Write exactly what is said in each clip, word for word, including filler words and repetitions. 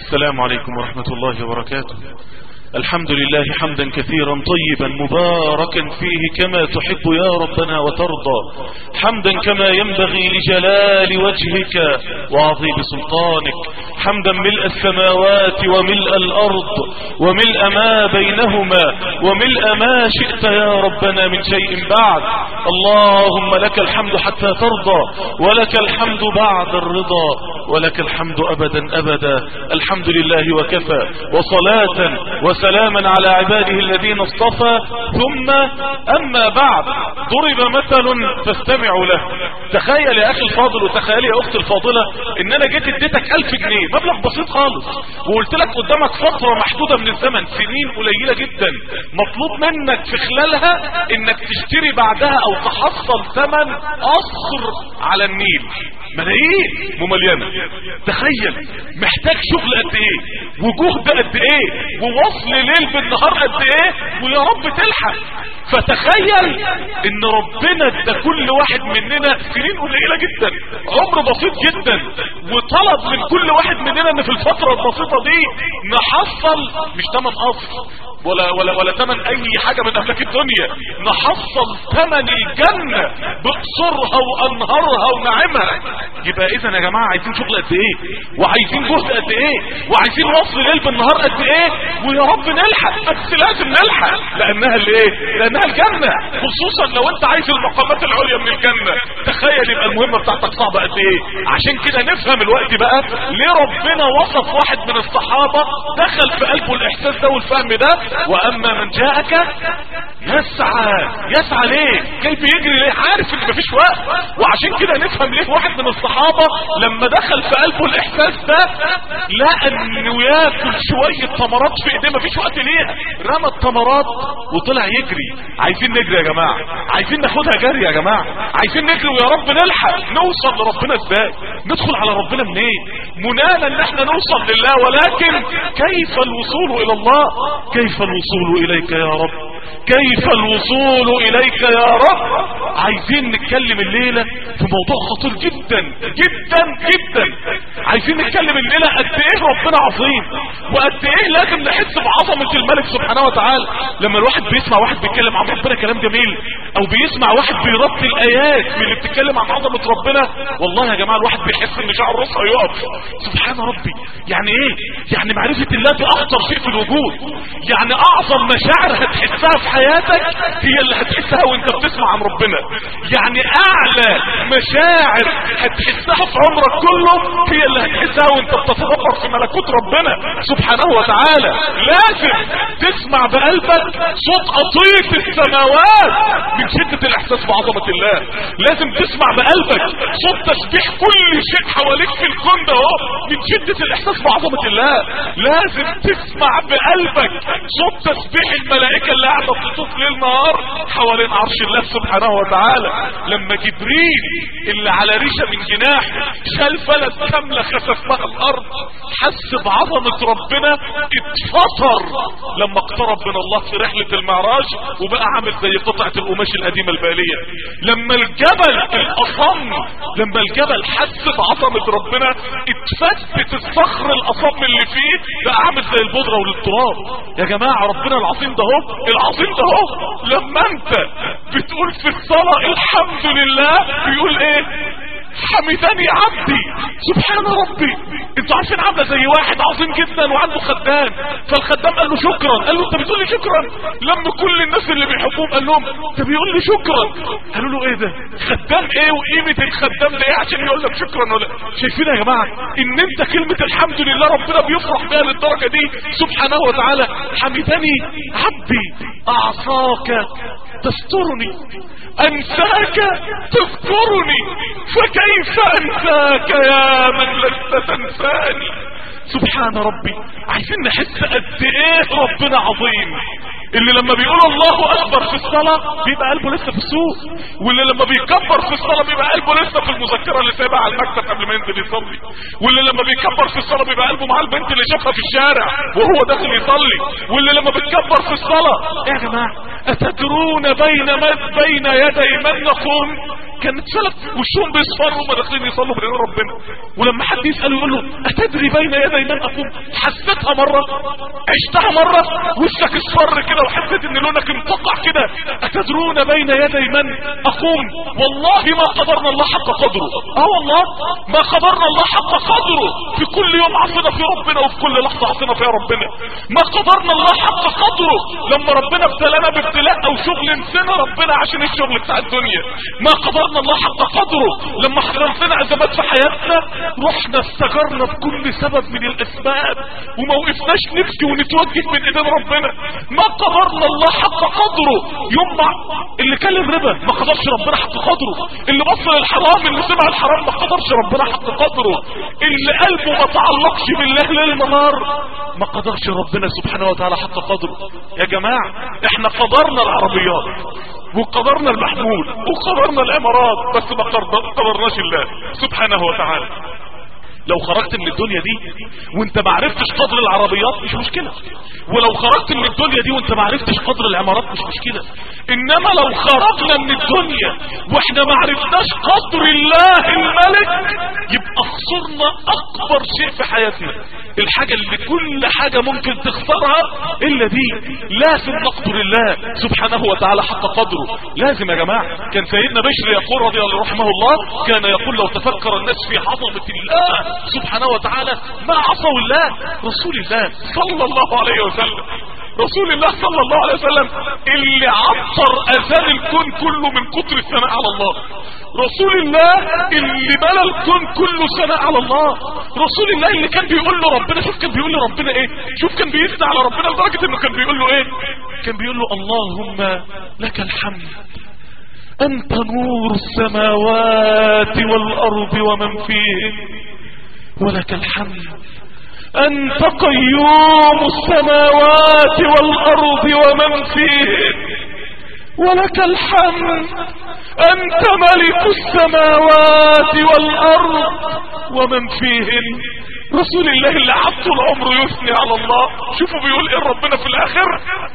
السلام عليكم ورحمة الله وبركاته. الحمد لله حمدا كثيرا طيبا مباركا فيه كما تحب يا ربنا وترضى، حمدا كما ينبغي لجلال وجهك وعظيم سلطانك، حمدا ملء السماوات وملء الأرض وملء ما بينهما وملء ما شئت يا ربنا من شيء بعد. اللهم لك الحمد حتى ترضى، ولك الحمد بعد الرضا، ولك الحمد أبدا أبدا. الحمد لله وكفى، وصلاة وسلاما على عباده الذين اصطفى. ثم أما بعد، ضرب مثل فاستمعوا له. تخيل يا أخي الفاضل وتخيل يا أختي الفاضلة إن أنا جيت اديتك ألف جنيه، مبلغ بسيط خالص، وقلت لك قدامك فترة محدودة من الزمن، سنين قليلة جدا، مطلوب منك في خلالها إنك تشتري بعدها أو تحصل ثمن قصر على النيل، ملايين ممليانة. تخيل محتاج شغل قد ايه وجهد قد ايه ووصل ليل بالنهار قد ايه، ويا رب تلحق. فتخيل ان ربنا ادى كل واحد مننا سنين قليلة جدا، عمر بسيط جدا، وطلب من كل واحد مننا ان في الفترة البسيطة دي نحصل مش تمن قصر ولا ولا ولا ثمن اي حاجة من املاك الدنيا، نحصل ثمن الجنة بقصرها وانهارها ونعمها. يبقى اذا يا جماعة عايزين شغل قد ايه، وعايزين جهد قد ايه، وعايزين وصل ليل بالنهار قد ايه، ويا رب نلحق. بس لازم نلحق لانها الايه، لانها الجنة، خصوصا لو انت عايز المقامات العليا من الجنة. تخيل يبقى المهمة بتاعتك صعبة قد ايه. عشان كده نفهم الوقت بقى ليه ربنا وصف واحد من الصحابة دخل في قلبه الاحساس ده والفهم ده. واما من جاءك يسعى، يسعى ليه؟ جاي بيجري ليه؟ عارف ان مفيش وقت. وعشان كده نفهم ليه واحد من الصحابة لما دخل في قلبه الاحساس ده لقى انه ياكل شوية تمرات في ايديه، مفيش وقت ليها، رمى التمرات وطلع يجري. عايزين نجري يا جماعة، عايزين ناخدها جري يا جماعة، عايزين نجري ويا رب نلحق. نوصل لربنا ازاي؟ ندخل على ربنا منين؟ منانا ان احنا نوصل لله، ولكن كيف الوصول الى الله؟ كيف الوصول اليك يا رب؟ كيف الوصول اليك يا رب؟ عايزين نتكلم الليلة في موضوع خطير جدا جدا جدا. عايزين نتكلم الليلة قد ايه ربنا عظيم، وقد ايه لازم نحس بعظمة الملك سبحانه وتعالى. لما الواحد بيسمع واحد بيتكلم عن ربنا كلام جميل، او بيسمع واحد بيرتل الايات من اللي بتتكلم عن عظمة ربنا، والله يا جماعة الواحد بيحس ان شعر راسه هيقف. سبحان ربي، يعني ايه؟ يعني معرفة الله دي اخطر شيء في الوجود. يعني اعظم مشاعر هتحسها في حياتك هي اللي هتحسها وانت بتسمع عن ربنا. يعني اعلى مشاعر هتحسها في عمرك كله هي اللي هتحسها وانت بتتدبر في ملكوت ربنا سبحانه وتعالى. لازم تسمع بقلبك صوت قطيط السماوات من شدة الاحساس بعظمة الله. لازم تسمع بقلبك صوت تسبيح كل شيء حواليك في الكون ده من شدة الاحساس بعظمة الله. لازم تسمع بقلبك صوت تسبيح الملائكة اللي قاعدة تطوف ليل نهار حوالين عرش الله سبحانه وتعالى. لما جبريل اللي على ريشة من جناح شال بلد كاملة خسفها الارض، حس بعظمة ربنا، اتفطر لما اقترب من الله في رحلة المعراج وبقى عامل زي قطعة القماش القديمة البالية. لما الجبل الاصم، لما الجبل حس بعظمة ربنا اتفتت الصخر الاصم اللي فيه بقى عامل زي البودرة والتراب. يا جماعة ربنا العظيم ده هو، العظيم ده هو. لما انت بتقول في الصلاة الحمد لله بيقول ايه؟ حمدني عبدي سبحان ربي. انتوا عارفين عامله زي واحد عظيم جدا وعنده خدام، فالخدام قال له شكرا، قال له انت بتقول لي شكرا؟ لما كل الناس اللي بيحبوه قال لهم انت بيقول لي شكرا. قالوا له ايه ده؟ خدام ايه وقيمه الخدام ده ايه عشان يقول لك شكرا؟ ولا شايفين يا جماعه ان انت كلمه الحمد لله ربنا بيفرح بها للدرجه دي سبحانه وتعالى. حمدني عبدي، اعصاك تسترني، انساك تذكرني، فكيف انساك يا من لست تنساني. سبحان ربي. عايزين نحس قد ايه ربنا عظيم. اللي لما بيقول الله اكبر في الصلاة بيبقى قلبه لسه في السوق، واللي لما بيكبر في الصلاة بيبقى قلبه لسه في المذكرة اللي سايبها على المكتب قبل ما ينزل يصلي، واللي لما بيكبر في الصلاة بيبقى قلبه مع البنت اللي شافها في الشارع وهو داخل يصلي، واللي لما بيكبر في الصلاة. يا جماعة اتدرون بين بين يدي من نقوم؟ كانت سلف وشهم بيصفروا وما داخلين يصلوا بين ربنا. ولما حد يساله يقول له اتدري بين يدي من اقوم؟ حسيتها مره، عشتها مره، وشك اصفر كده وحسيت ان لونك انتقع كده. اتدرون بين يدي من اقوم؟ والله ما قدرنا الله حق قدره. اه والله ما قدرنا الله حق قدره. في كل يوم عصينا في ربنا وفي كل لحظه عصينا في ربنا. ما قدرنا الله حق قدره. لما ربنا ابتلانا بابتلاء او شغل نسينا ربنا عشان الشغل بتاع الدنيا. ما قدرنا الله حق قدره. لما حصلت لنا ازمات في حياتنا رحنا استجرنا بكل سبب من الاسباب وما وقفناش نبكي ونتوجه من ايدين ربنا. ما قدرنا الله حق قدره. يوم اللي كلم ربا ما قدرش ربنا حق قدره. اللي بص للحرام اللي سمع الحرام ما قدرش ربنا حق قدره. اللي قلبه ما تعلقش بالله ليل نهار ما قدرش ربنا سبحانه وتعالى حق قدره. يا جماعه احنا قدرنا العربيات وقدرنا المحمول وقدرنا الامارات بس ما قدرناش الله سبحانه وتعالى. لو خرجت من الدنيا دي وانت ما عرفتش قدر العربيات مش مشكلة، ولو خرجت من الدنيا دي وانت ما عرفتش قدر العمارات مش مشكلة. انما لو خرجنا من الدنيا واحنا ما عرفناش قدر الله الملك يبقى خسرنا اكبر شيء في حياتنا. الحاجة اللي كل حاجة ممكن تخسرها الا دي. لازم نقدر الله سبحانه وتعالى حق قدره. لازم يا جماعة. كان سيدنا بشر يقول رضي الله رحمه الله كان يقول لو تفكر الناس في عظمة الله سبحانه وتعالى ما عصوا الله. رسول الله صلى الله عليه وسلم رسول الله صلى الله عليه وسلم اللي عطر اذان الكون كله من كتر الثناء على الله. رسول الله اللي ملا الكون كله ثناء على الله. رسول الله اللي كان بيقول له ربنا، شوف كان بيقول له ربنا ايه، شوف كان بيثنى على ربنا لدرجة انه كان بيقول له ايه، كان بيقول له اللهم لك الحمد انت نور السماوات والارض ومن فيهن ولك الحمد أنت قيوم السماوات والأرض ومن فيهن ولك الحمد أنت ملك السماوات والأرض ومن فيهن. رسول الله اللي عبد العمر يثني على الله. شوفوا بيقول ايه ربنا في الاخر،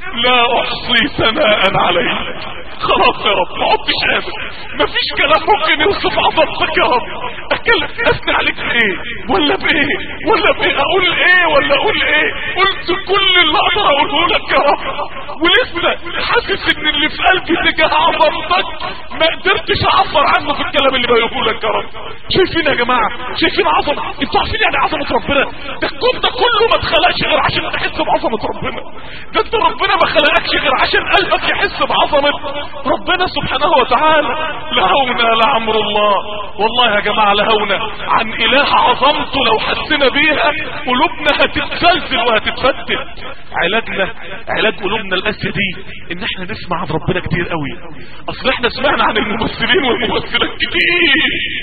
لا احصي ثناء عليك. خلاص يا رب ما عدتش قادر، مفيش كلام ممكن يوصف عظمتك يا رب. اتكلم اثني عليك بايه ولا بايه ولا بايه، اقول ايه ولا اقول ايه؟ قلت كل اللي اقدر اقوله لك يا رب ولسه حاسس ان اللي في قلبي تجاه عظمتك ما قدرتش اعبر عنه في الكلام اللي بقوله لك يا رب. شايفين يا جماعه؟ شايفين عظمه؟ انتوا عارفين يعني عظمه ربنا؟ ده الكون ده كله ما اتخلقش غير عشان تحس بعظمه ربنا. ده انت ربنا ما خلقكش غير عشان قلبك يحس بعظمه ربنا سبحانه وتعالى. لهونا لعمر الله. والله يا جماعه لهونا عن اله عظمته لو حسنا بيها قلوبنا هتتزلزل وهتتفتت. علاجنا علاج قلوبنا القاسيه دي ان احنا نسمع عن ربنا كتير قوي. اصل احنا سمعنا عن الممثلين والممثلات كتير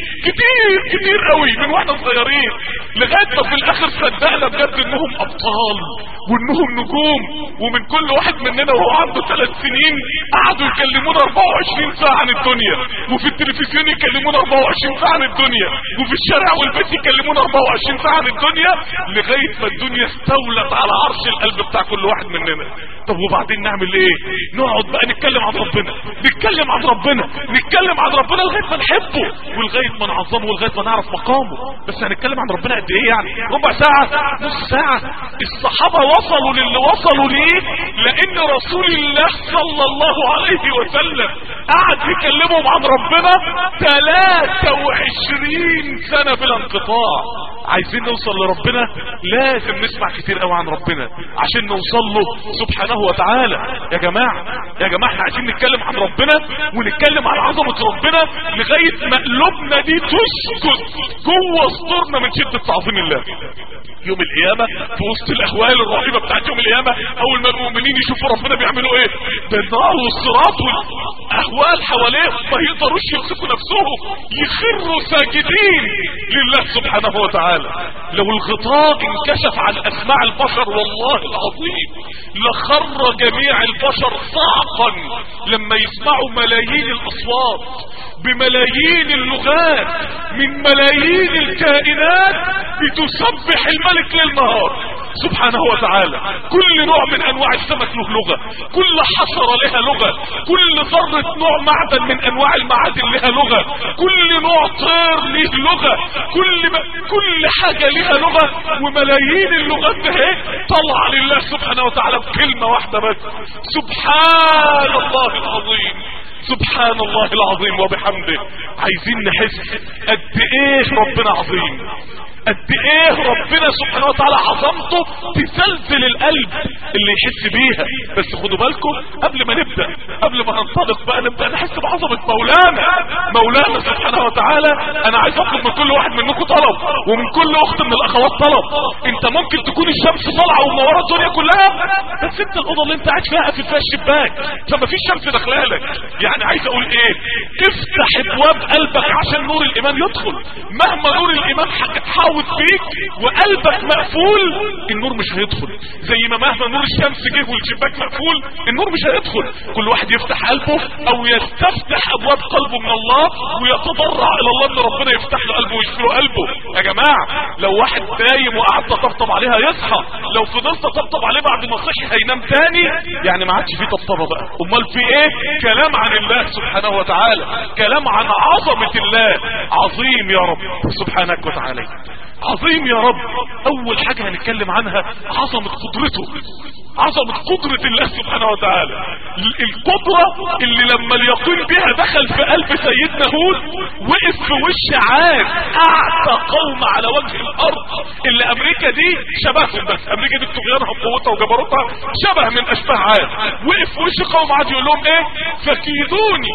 كتير كتير قوي من واحنا صغيرين لغايه ما في الاخر صدقنا بجد انهم ابطال وانهم نجوم. ومن كل واحد مننا وهو عنده ثلاث سنين قعدوا يكلمونا اربعة وعشرين ساعه عن الدنيا، وفي التلفزيون يكلمونا اربعة وعشرين ساعه عن الدنيا، وفي الشارع والبيت يكلمونا اربعة وعشرين ساعه عن الدنيا لغايه ما الدنيا استولت على عرش القلب بتاع كل واحد مننا. طب وبعدين نعمل ايه؟ نقعد بقى نتكلم عن ربنا نتكلم عن ربنا نتكلم عن ربنا لغايه ما نحبه ولغايه ما نعظمه ولغايه ما نعرف مقامه. بس هنتكلم عن ربنا قد ايه يعني؟ ربع ساعه؟ نص ساعه؟ الصحابه وصلوا للي وصلوا ليه لان رسول الله صلى الله عليه وسلم قعد يكلمهم عن ربنا ثلاثة وعشرين سنه بلا انقطاع. عايزين نوصل لربنا لازم نسمع كتير قوي عن ربنا عشان نوصل له سبحانه وتعالى. يا جماعه يا جماعه احنا عايزين نتكلم عن ربنا ونتكلم عن عظمه ربنا لغايه ما قلوبنا دي تسكت جوه صدورنا من شده تعظيم الله. يوم القيامه في وسط الاهوال الرهيبه بتاعت يوم القيامه اول ما المؤمنين يشوفوا ربنا بيعملوا ايه؟ ده النار والصراط والاهوال حواليهم ما يقدروش يمسكوا نفسهم يخروا ساجدين لله سبحانه وتعالى. لو الغطاء انكشف عن اسماع البشر والله العظيم لخر جميع البشر صعقا لما يسمعوا ملايين الاصوات بملايين اللغات من ملايين الكائنات بتسبح الملك للنهار سبحانه وتعالى. كل نوع من انواع السمك له لغة، كل حشرة لها لغة، كل ذرة نوع معدن من انواع المعادن لها لغة، كل نوع طير له لغة، كل م... كل حاجة لها لغة، وملايين اللغات ده طلع لله سبحانه وتعالى بكلمة واحدة بس. سبحان الله العظيم، سبحان الله العظيم وبحمده. عايزين نحس قد ايه ربنا عظيم، قد ايه ربنا سبحانه وتعالى عظمته تزلزل القلب اللي يحس بيها. بس خدوا بالكم قبل ما نبدأ، قبل ما ننطلق بقى نبدأ نحس بعظمة مولانا مولانا سبحانه وتعالى. انا عايز اطلب من كل واحد منكم طلب، ومن كل اخت من الاخوات طلب. انت ممكن تكون الشمس طالعه ومنوره الدنيا كلها، بس انت الاوضه اللي انت قاعد فيها قافل فيها الشباك، فما فيش شمس داخله لك. يعني عايز اقول ايه؟ افتح ابواب قلبك عشان نور الايمان يدخل. مهما نور الايمان حاول فيك وقلبك مقفول، النور مش هيدخل. زي ما مهما نور الشمس جه والشباك مقفول، النور مش هيدخل. كل واحد يفتح قلبه او يستفتح ابواب قلبه من الله ويتضرع الى الله ان ربنا يفتح له قلبه ويشفي له قلبه. يا جماعه لو واحد نايم وقعدت طبطب عليها يصحى، لو فضلت طبطب عليه بعد ما صحي هينام تاني، يعني ما عادش فيه طبطبه بقى. امال في ايه؟ كلام عن الله سبحانه وتعالى، كلام عن عظمه الله. عظيم يا رب سبحانك وتعالى، عظيم يا رب. اول حاجة هنتكلم عنها عظمة قدرته، عظمة قدرة الله سبحانه وتعالى. القدرة اللي لما اليقين بها دخل في قلب سيدنا هود وقف في وش عاد اعتى قوم على وجه الارض. اللي امريكا دي شبههم، بس امريكا دي بطغيانها بقوتها وجبروتها شبه من اشباه عاد. وقف في وش قوم عاد يقول لهم ايه؟ فكيدوني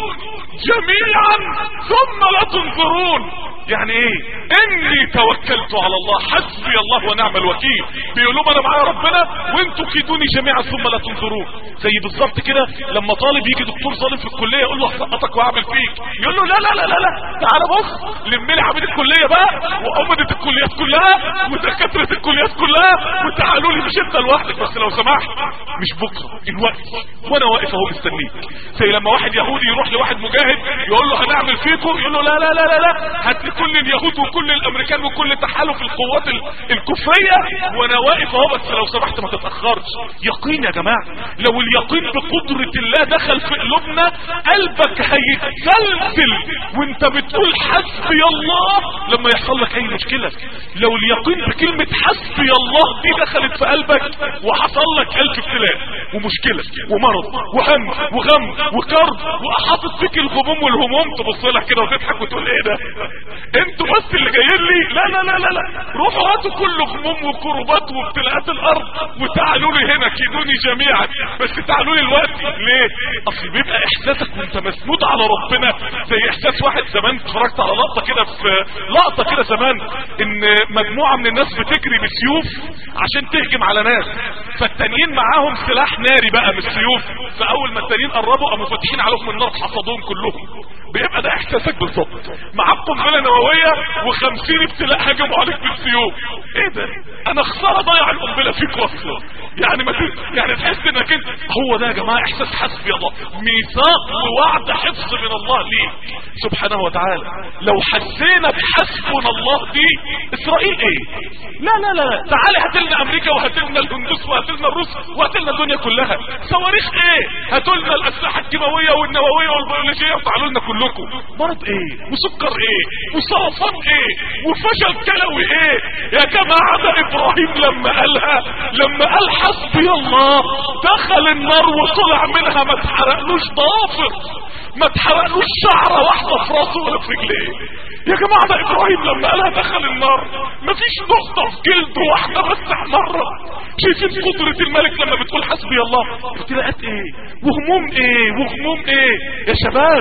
جميعا ثم لا تنظرون. يعني ايه؟ اني توكلت على الله حسبي الله ونعم الوكيل. بيقولوا انا معايا ربنا وانتوا كيدوني جميعا ثم لا تنظرون. زي بالظبط كده لما طالب يجي دكتور ظالم في الكليه يقول له هسقطك واعمل فيك، يقول له لا لا لا لا لا تعالى بص لم لي عميد الكليه بقى وعمدة الكليات كلها ودكاتره الكليات كلها وتعالوا لي، مش انت لوحدك بس لو سمحت مش بكره الوقت وانا واقف اهو مستنيك. زي لما واحد يهودي يروح لواحد مجاهد يقول له هنعمل فيكم، يقول له لا لا لا لا لا هات لي كل اليهود وكل الامريكان وكل تحالف القوات الكفريه وانا واقف اهو بس لو سمحت ما تتاخرش. يقين يا جماعه، لو اليقين بقدره الله دخل في قلوبنا قلبك هيتزلزل وانت بتقول حسبي الله لما يحصل لك اي مشكله. لو اليقين بكلمه حسبي الله دي دخلت في قلبك وحصل لك الف ابتلاء ومشكله ومرض وهم وغم وكرب وحاطط فيك الغموم والهموم، تبص لك كده وتضحك وتقول ايه ده؟ انتوا بس اللي جايين لي؟ لا لا لا لا لا روحوا هاتوا كل غموم وكربات وابتلاءات الارض وتعالوا لي هنا كيدوني جميعا، بس تعالوا لي دلوقتي. ليه؟ اصل بيبقى احساسك وانت مسنود على ربنا زي احساس واحد زمان اتفرجت على لقطه كده في لقطه كده زمان ان مجموعه من الناس بتجري بسيوف عشان تهجم على ناس، فالتانيين معاهم سلاح ناري بقى مش سيوف، فاول ما التانيين قربوا قاموا فاتحين عليهم النار حصدوهم كلهم. بيبقى ده احساسك بالظبط، معاك قنبله نوويه وخمسين ابتلاء هجموا عليك بالسيوف. ايه ده؟ انا خساره ضيع القنبله فيك اصلا. يعني ما يعني تحس انك انت هو ده يا جماعه احساس حسبي الله، ميثاق ووعد حفظ من الله ليك سبحانه وتعالى. لو حسينا بحسبنا الله دي اسرائيل ايه؟ لا لا لا تعالي هات لنا امريكا وهات لنا الهندوس وهات لنا الروس وهات لنا الدنيا كلها. صواريخ ايه؟ هاتوا لنا الاسلحه الكيماويه والنوويه والبيولوجيه وتعالوا لنا كلكم. مرض ايه؟ وسكر ايه؟ وسرطان ايه؟ وفشل كلوي ايه؟ يا جماعه ده ابراهيم لما قالها، لما قال حسبي الله دخل النار وطلع منها ما اتحرقلوش ضافر، ما اتحرقلوش شعره واحده في راسه ولا في رجليه. يا جماعه ده ابراهيم لما قالها دخل النار مفيش نقطه في جلده واحده بس احمرت. شايفين قدره الملك لما بتقول حسبي الله؟ ابتلاءات ايه وهموم ايه وغموم ايه؟ يا شباب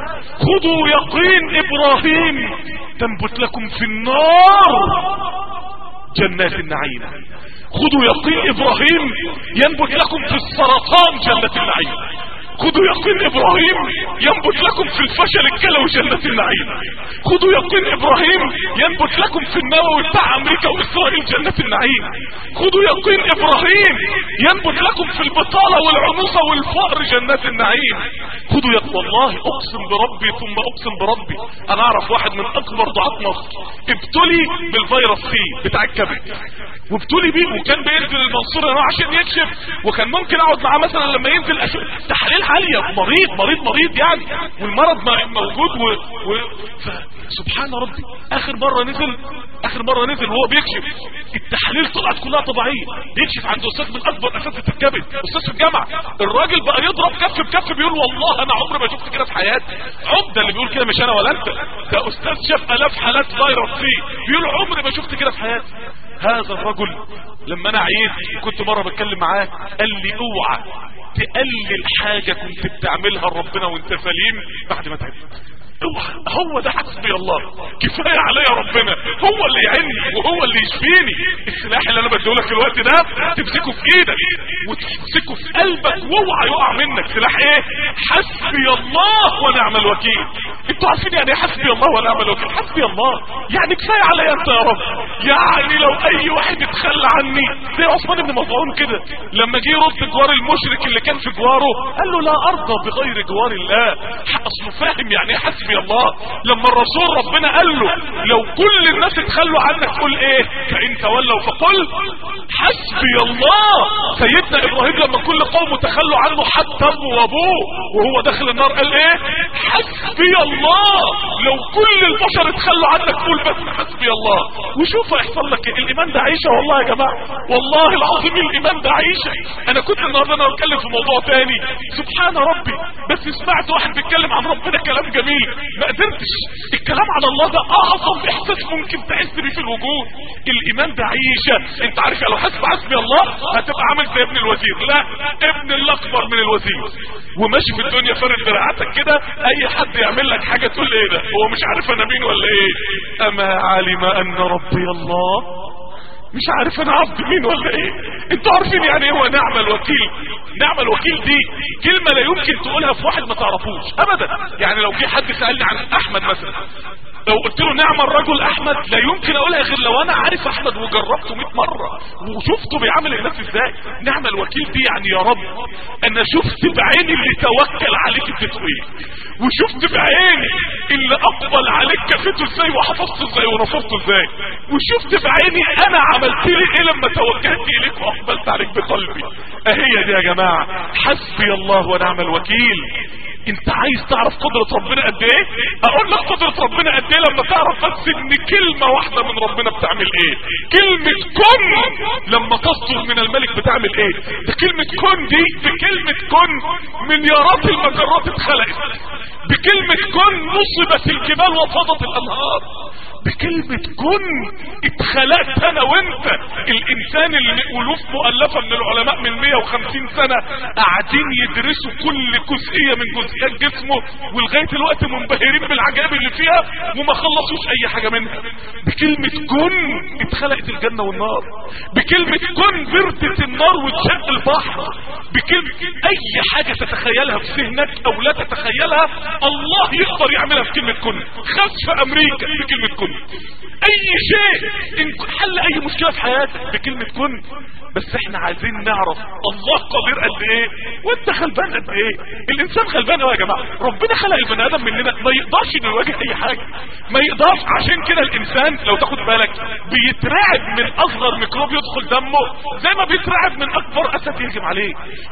خدوا يقين ابراهيم تنبت لكم في النار جنات النعيم. خدوا يقين ابراهيم ينبت لكم في السرطان جنة النعيم. خذوا يقين ابراهيم ينبت لكم في الفشل الكلى وجنة النعيم. خذوا يقين ابراهيم ينبت لكم في النووي بتاع امريكا واسرائيل جنة النعيم. خذوا يقين ابراهيم ينبت لكم في البطالة والعنوسة والفقر جنات النعيم. خذوا يقين. والله اقسم بربي ثم اقسم بربي انا اعرف واحد من اكبر دعاة مصر ابتلي بالفيروس سي بتاع الكبد، وابتلي بيه وكان بينزل المنصورة عشان يكشف، وكان ممكن اقعد معاه مثلا لما ينزل أشوف تحاليل عالية، مريض مريض مريض يعني، والمرض موجود و... و... سبحان ربي. اخر مرة نزل اخر مرة نزل وهو بيكشف التحاليل طلعت كلها طبيعية، بيكشف عند استاذ من اكبر اساتذة الكبد، استاذ في الجامعة. الراجل بقى يضرب كف بكف بيقول والله انا عمري ما شفت كده في حياتي. عمده اللي بيقول كده مش انا ولا انت، ده استاذ شاف الاف حالات فيروس سي بيقول عمري ما شفت كده في حياتي. هذا الرجل لما انا عييت كنت مرة بتكلم معاه قال لي اوعى تقلل حاجة كنت بتعملها لربنا وانت سليم بعد ما تعبت. هو ده حسبي الله، كفاية عليا ربنا، هو اللي يعيني وهو اللي يشفيني. السلاح اللي انا بديهولك الوقت ده تمسكه في ايدك وتمسكه في قلبك واوعى يقع منك. سلاح ايه؟ حسبي الله ونعم الوكيل. انتوا عارفين يعني ايه حسبي الله ونعم الوكيل؟ حسبي الله يعني كفاية عليا انت يا رب. يعني لو اي واحد اتخلى عني زي عثمان بن مظعون كده لما جه يرد جوار المشرك اللي كان في جواره قال له لا ارضى بغير جوار الله. اصله فاهم يعني ايه حسبي الله. لما الرسول ربنا قال له لو كل الناس اتخلوا عنك قل ايه؟ فان تولوا فقل حسبي الله. سيدنا ابراهيم لما كل قوم تخلوا عنه حتى ابوه وابوه وهو داخل النار قال ايه؟ حسبي الله. لو كل البشر اتخلوا عنك قول بس حسبي الله وشوف هيحصل لك ايه. الايمان ده عيشه والله يا جماعه، والله العظيم الايمان ده عيشه. انا كنت النهارده انا بتكلم في موضوع تاني سبحان ربي، بس سمعت واحد بيتكلم عن ربنا كلام جميل ما قدرتش. الكلام عن الله ده اعظم احساس ممكن تحس بيه في الوجود. الايمان ده عيشه. انت عارف لو حسب حسبي الله هتبقى عامل زي ابن الوزير، لا ابن الاكبر من الوزير وماشي في الدنيا فارد دراعاتك كده، اي حد يعمل لك حاجه تقول ايه ده هو مش عارف انا مين ولا ايه. اما علم ان ربي الله، مش عارف انا عبد مين ولا ايه. انتوا عارفين يعني ايه هو نعم الوكيل؟ نعم الوكيل دي كلمة لا يمكن تقولها في واحد ما تعرفوش ابدا. يعني لو في حد سألني عن احمد مثلا لو قلت له نعم الرجل احمد لا يمكن اقولها غير لو انا عارف احمد وجربته مئة مرة وشفته بيعمل الناس ازاي. نعم الوكيل دي يعني يا رب انا شفت بعيني اللي توكل عليك اديته ايه، وشفت بعيني اللي اقبل عليك كفيته ازاي وحفظته ازاي ونصرته ازاي، وشفت بعيني انا عملت لي ايه لما توجهت اليك واقبلت عليك بقلبي. اهي دي يا جماعة حسبي الله ونعم الوكيل. انت عايز تعرف قدرة ربنا قد ايه؟ اقول لك قدرة ربنا قد ايه لما تعرف بس ان كلمة واحدة من ربنا بتعمل ايه. كلمة كن لما تصدر من الملك بتعمل ايه. ده كلمة كن دي بكلمة كن مليارات المجرات اتخلقت، بكلمة كن نصبت الجبال وفضت الانهار، بكلمة كن اتخلقت انا وانت. الانسان اللي الوف مؤلفة من العلماء من مئة وخمسين سنة قاعدين يدرسوا كل جزئية من جزئيات جسمه ولغاية الوقت منبهرين بالعجائب اللي فيها وما خلصوش اي حاجة منها. بكلمة كن اتخلقت الجنة والنار، بكلمة كن بردت النار واتشق البحر، بكلمة اي حاجة تتخيلها في ذهنك او لا تتخيلها الله يقدر يعملها في كلمة كن. خسف امريكا بكلمة كن، اي شيء حل اي مشكلة في حياتك بكلمة كن. بس احنا عايزين نعرف الله قدير قد ايه وانت غلبان قد ايه. الانسان غلبان يا جماعة. ربنا خلق البني ادم مننا ما يقدرش انه يواجه اي حاجة، ما يقدرش. عشان كده الانسان لو تاخد بالك بيترعب من اصغر ميكروب يدخل دمه زي ما بيترعب من اكبر اسد يهجم عليه،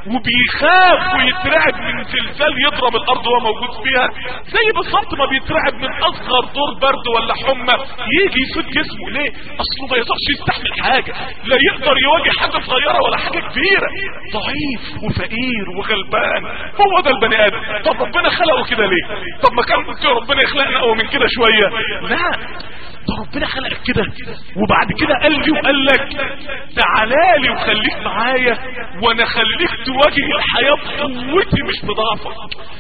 وبيخاف ويترعب من زلزال يضرب الارض وهو موجود فيها زي بالظبط ما بيترعب من اصغر دور برد ولا حمى يجي يسد جسمه. ليه؟ اصله ما يقدرش يستحمل حاجة، لا يقدر يواجه حاجة صغيرة ولا حاجة كبيرة، ضعيف وفقير وغلبان. هو ده البني ادم. طب ربنا خلقه كده ليه؟ طب ما كان ممكن ربنا يخلقنا اقوى من كده شوية. لا، ده ربنا خلقك كده وبعد كده قال لي وقال لك تعالى لي وخليك معايا وانا خليك تواجه الحياة بقوتي مش بضعفك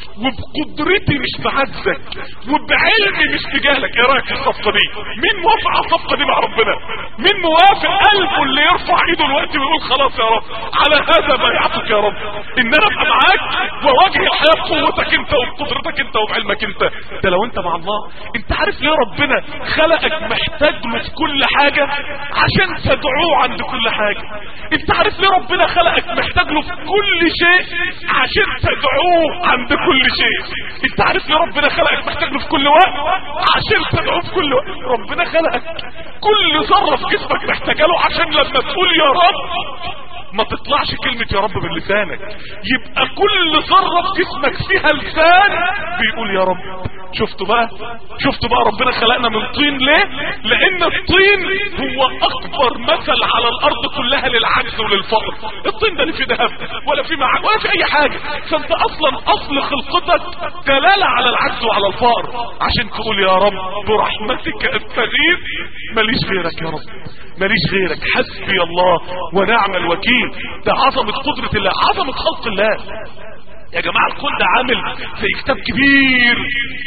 وبقدرتي مش بعجزك وبعلمي مش بجهلك. ايه رايك في الصفقة دي؟ مين موافق على الصفقة دي مع ربنا؟ مين موافق قلبه اللي يرفع ايده دلوقتي ويقول خلاص يا رب على هذا بايعتك يا رب ان انا ابقى معاك وواجه الحياه بقوتك انت وبقدرتك انت وبعلمك انت. ده لو انت مع الله. انت عارف ليه ربنا خلقك محتاج له في كل حاجه؟ عشان تدعوه عند كل حاجه. انت عارف ليه ربنا خلقك محتاج له في كل شيء؟ عشان تدعوه عند كل شيء. انت عارف ليه ربنا خلقك محتاج له في كل وقت؟ عشان تدعوه في كل وقت. ربنا خلقك كل ذره في جسمك محتاجه له عشان لما تقول يا رب ما تطلعش كلمة يا رب من لسانك، يبقى كل ذرة في جسمك فيها لسان بيقول يا رب. شفتوا بقى شفتوا بقى ربنا خلقنا من طين ليه؟ لان الطين هو اكبر مثل على الارض كلها للعجز وللفقر. الطين ده لا فيه ذهب ولا فيه معادن ولا فيه اي حاجة، فانت اصلا اصل خلقتك دلالة على العجز وعلى الفقر، عشان تقول يا رب برحمتك استغيث ماليش غيرك يا رب، ماليش غيرك، حسبي الله ونعم الوكيل. ده عظمة قدرة الله، عظمة خلق الله يا جماعة. الكون ده عامل زي كتاب كبير،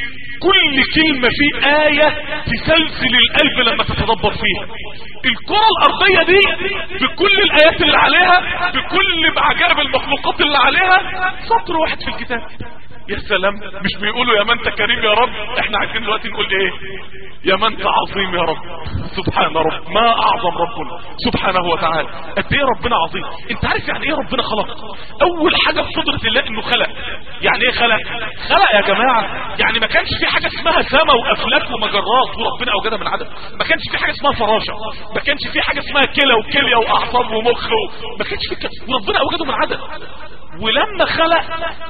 كل كلمة فيه آية تسلسل القلب لما تتدبر فيها. الكرة الأرضية دي بكل الآيات اللي عليها، بكل عجائب المخلوقات اللي عليها، سطر واحد في الكتاب. يا سلام، مش بيقولوا يا من انت كريم يا رب؟ احنا عايزين دلوقتي نقول ايه؟ يا من انت عظيم يا رب. سبحان رب، ما اعظم ربنا سبحانه وتعالى. قد ايه ربنا عظيم. انت عارف يعني ايه ربنا خلق؟ اول حاجه في قدره الله انه خلق. يعني ايه خلق؟ خلق يا جماعه يعني ما كانش في حاجه اسمها سماء وافلاك ومجرات وربنا اوجدها من عدم. ما كانش في حاجه اسمها فراشه، ما كانش في حاجه اسمها كلى وكليه واعصاب ومخ، ما كانش في كده، وربنا اوجده من عدم. ولما خلق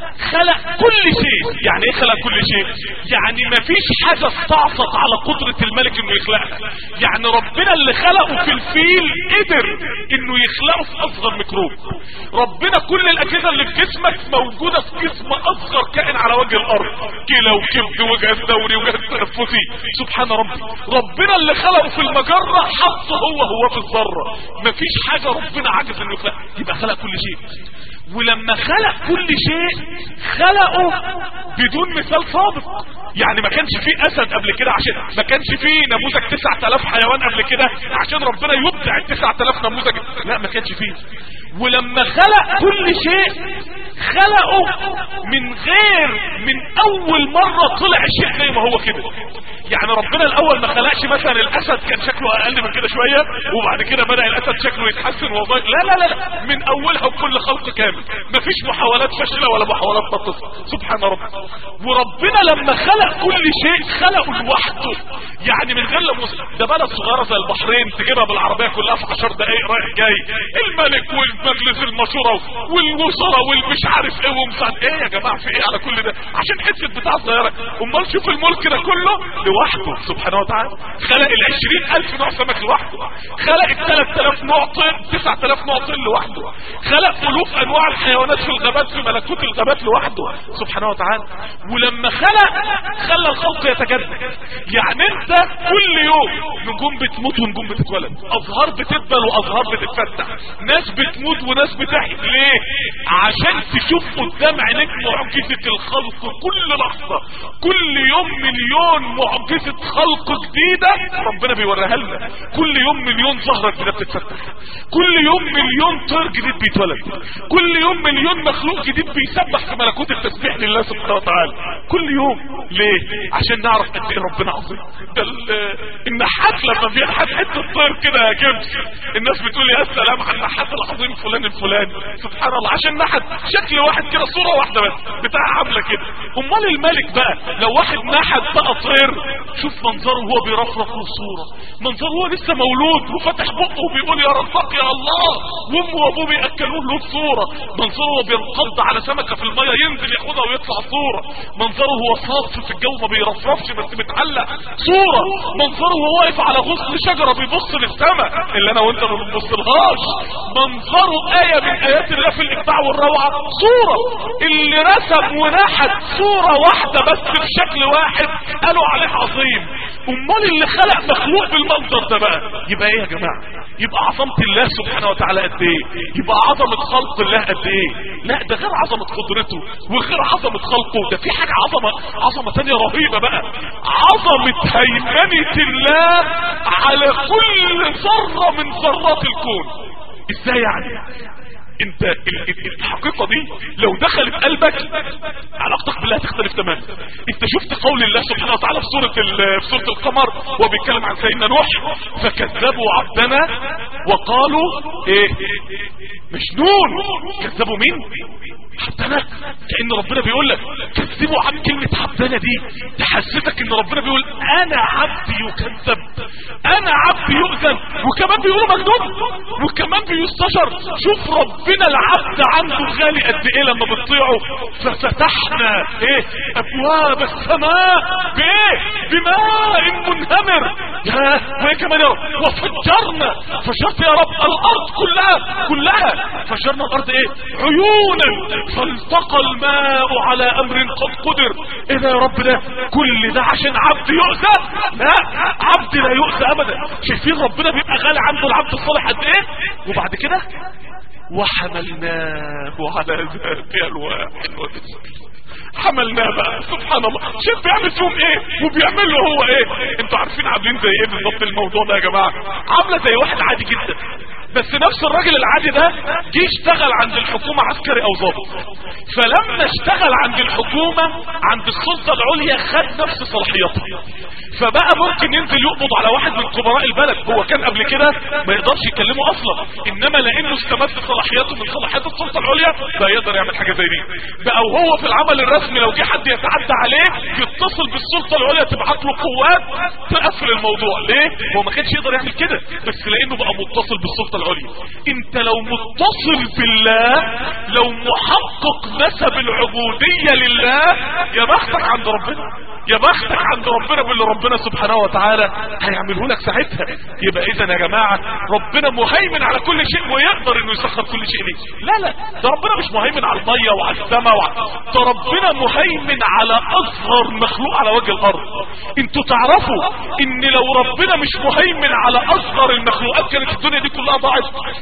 خلق كل شيء. يعني ايه خلق كل شيء؟ يعني ما فيش حاجة استعصت على قدرة الملك انه يخلقها. يعني ربنا اللي خلقه في الفيل قدر انه يخلقه في اصغر ميكروب. ربنا كل الاجهزة اللي في جسمك موجودة في جسم اصغر كائن على وجه الارض، كلى وكبد وجهاز دوري وجهاز تنفسي. سبحان ربي. ربنا اللي خلقه في المجرة حطه هو هو في الذرة. ما فيش حاجة ربنا عجز انه يخلقها، يبقى خلق كل شيء. ولما خلق كل شيء خلقه بدون مثال سابق. يعني ما كانش فيه اسد قبل كده، عشان ما كانش فيه نموذج تسعة آلاف حيوان قبل كده عشان ربنا يبدع التسعة آلاف نموذج، لا ما كانش فيه. ولما خلق كل شيء خلقه من غير من اول مرة طلع الشيء زي ما هو كده. يعني ربنا الاول ما خلقش مثلا الاسد كان شكله اقل من كده شوية وبعد كده بدأ الاسد شكله يتحسن وضايق، لا لا لا لا، من اولها وكل خلق كامل، مفيش محاولات فاشلة ولا محاولات تتصل. سبحان رب. وربنا لما خلق كل شيء خلقه لوحده، يعني من غير لمس. ده بلد صغيرة زي البحرين تجيبها بالعربية كلها في عشر دقايق رايح جاي، الملك والمجلس المشورة والوزراء والمش عارف ايه ومساعد ايه يا جماعة في ايه على كل ده عشان حتة بتاع صغيرة. امال شوف الملك ده كله لوحده سبحانه وتعالى. خلق العشرين الف نوع سمك لوحده، خلق الثلاث الاف نوع طير، تسعة الاف نوع طير لوحده، خلق الوف انواع الحيوانات في الغابات في ملكوت الغابات لوحده سبحانه وتعالى. ولما خلق خلى الخلق يتجدد. يعني انت كل يوم نجوم بتموت ونجوم بتتولد، ازهار بتدبل وازهار بتتفتح، ناس بتموت وناس بتحيي. ليه؟ عشان تشوف قدام عينيك معجزة الخلق كل لحظة. كل يوم مليون معجزة خلق جديدة ربنا بيوريها لنا. كل يوم مليون زهرة جديدة بتتفتح، كل يوم مليون طير جديد بيتولد، كل يوم مليون مخلوق جديد بيسبح في ملكوت التسبيح لله سبحانه وتعالى كل يوم. ليه؟ عشان نعرف قد ايه ربنا عظيم. ده النحات لما بينحت حته طير كده يا جبس الناس بتقول يا سلام على النحات العظيم فلان الفلاني. سبحان الله، عشان نحت شكل واحد كده صوره واحده بس بتاع عامله كده. امال الملك بقى لو واحد نحت بقى طير، شوف منظره وهو بيرفرف له الصوره، منظره وهو لسه مولود وفتح بقه وبيقول يا رزاق يا الله، وامه وابوه بياكلوه له الصوره، منظره وهو بينقض على سمكه في الميه ينزل ياخدها ويطلع صوره، منظره وهو صاف في الجو ما بيرفرفش بس متعلق صوره، منظره وهو واقف على غصن شجره بيبص للسماء اللي انا وانت ما بنبصلهاش، منظره ايه من ايات الله في الابداع والروعه صوره. اللي رسم ونحت صوره واحده بس بشكل واحد قالوا عليه عظيم. امال اللي خلق مخلوق بالمنظر ده بقى يبقى ايه يا جماعه؟ يبقى عظمه الله سبحانه وتعالى قد ايه؟ يبقى عظمه خلق الله قد ايه؟ لا ده غير عظمه قدرته وغير عظمه خلقه، ده في حاجه عظمه عظمه ثانيه رهيبه بقى، عظمه هيمنه الله على كل ذره من ذرات الكون. ازاي يعني؟ انت الحقيقة دي لو دخلت قلبك علاقتك بالله تختلف تماما. انت شفت قول الله سبحانه وتعالى في سورة في سورة القمر وهو بيتكلم عن سيدنا نوح، فكذبوا عبدنا وقالوا ايه؟ مجنون. كذبوا مين؟ عبدنا. كأن ربنا بيقول لك كذبوا عبد. كلمة عبدنا دي تحسسك ان ربنا بيقول انا عبدي يكذب، انا عبدي يؤذن، وكمان بيقولوا مجنون، وكمان بيستشر. شوف ربنا العبد عنده غالي قد ايه لما بتطيعه. ففتحنا ايه؟ ابواب السماء بايه؟ بماء منهمر. يا وايه كمان يا رب؟ وفجرنا، فجرت يا رب الارض كلها كلها فجرنا الارض ايه؟ عيونا فالتقى الماء على امر قد قدر. ايه ده يا رب؟ ده كل ده عشان عبد يؤذى؟ لا، عبد لا يؤذى ابدا. شايفين ربنا بيبقى غالي عنده العبد الصالح قد ايه؟ وبعد كده وحملناه على ذات الواح والسلام. حملناه بقى سبحان الله. شوف بيعمل فيهم ايه وبيعمل له هو ايه. انتوا عارفين عاملين زي ايه بالظبط الموضوع ده يا جماعه؟ عامله زي واحد عادي جدا، بس نفس الراجل العادي ده جه اشتغل عند الحكومه عسكري او ضابط، فلما اشتغل عند الحكومه عند السلطه العليا خد نفس صلاحياتها، فبقى ممكن ينزل يقبض على واحد من كبراء البلد. هو كان قبل كده ما يقدرش يكلمه اصلا، انما لانه استمد صلاحياته من صلاحيات السلطه العليا بقى يقدر يعمل حاجه زي دي. بقى وهو في العمل الرسمي لو جه حد يتعدى عليه يتصل بالسلطه العليا تبعت له قوات تقفل الموضوع. ليه؟ هو ما كانش يقدر يعمل كده، بس لانه بقى متصل بالسلطه العليا. انت لو متصل بالله، لو محقق نسب العبوديه لله، يا بختك عند ربنا، يا بختك عند ربنا باللي ربنا سبحانه وتعالى هيعمله لك ساعتها. يبقى اذا يا جماعه ربنا مهيمن على كل شيء ويقدر انه يسخر كل شيء ليه. لا لا، ده ربنا مش مهيمن على الميه وعلى السماء وع... ده ربنا مهيمن على اصغر مخلوق على وجه الارض. انتوا تعرفوا ان لو ربنا مش مهيمن على اصغر المخلوقات كانت الدنيا دي كلها ضاعت.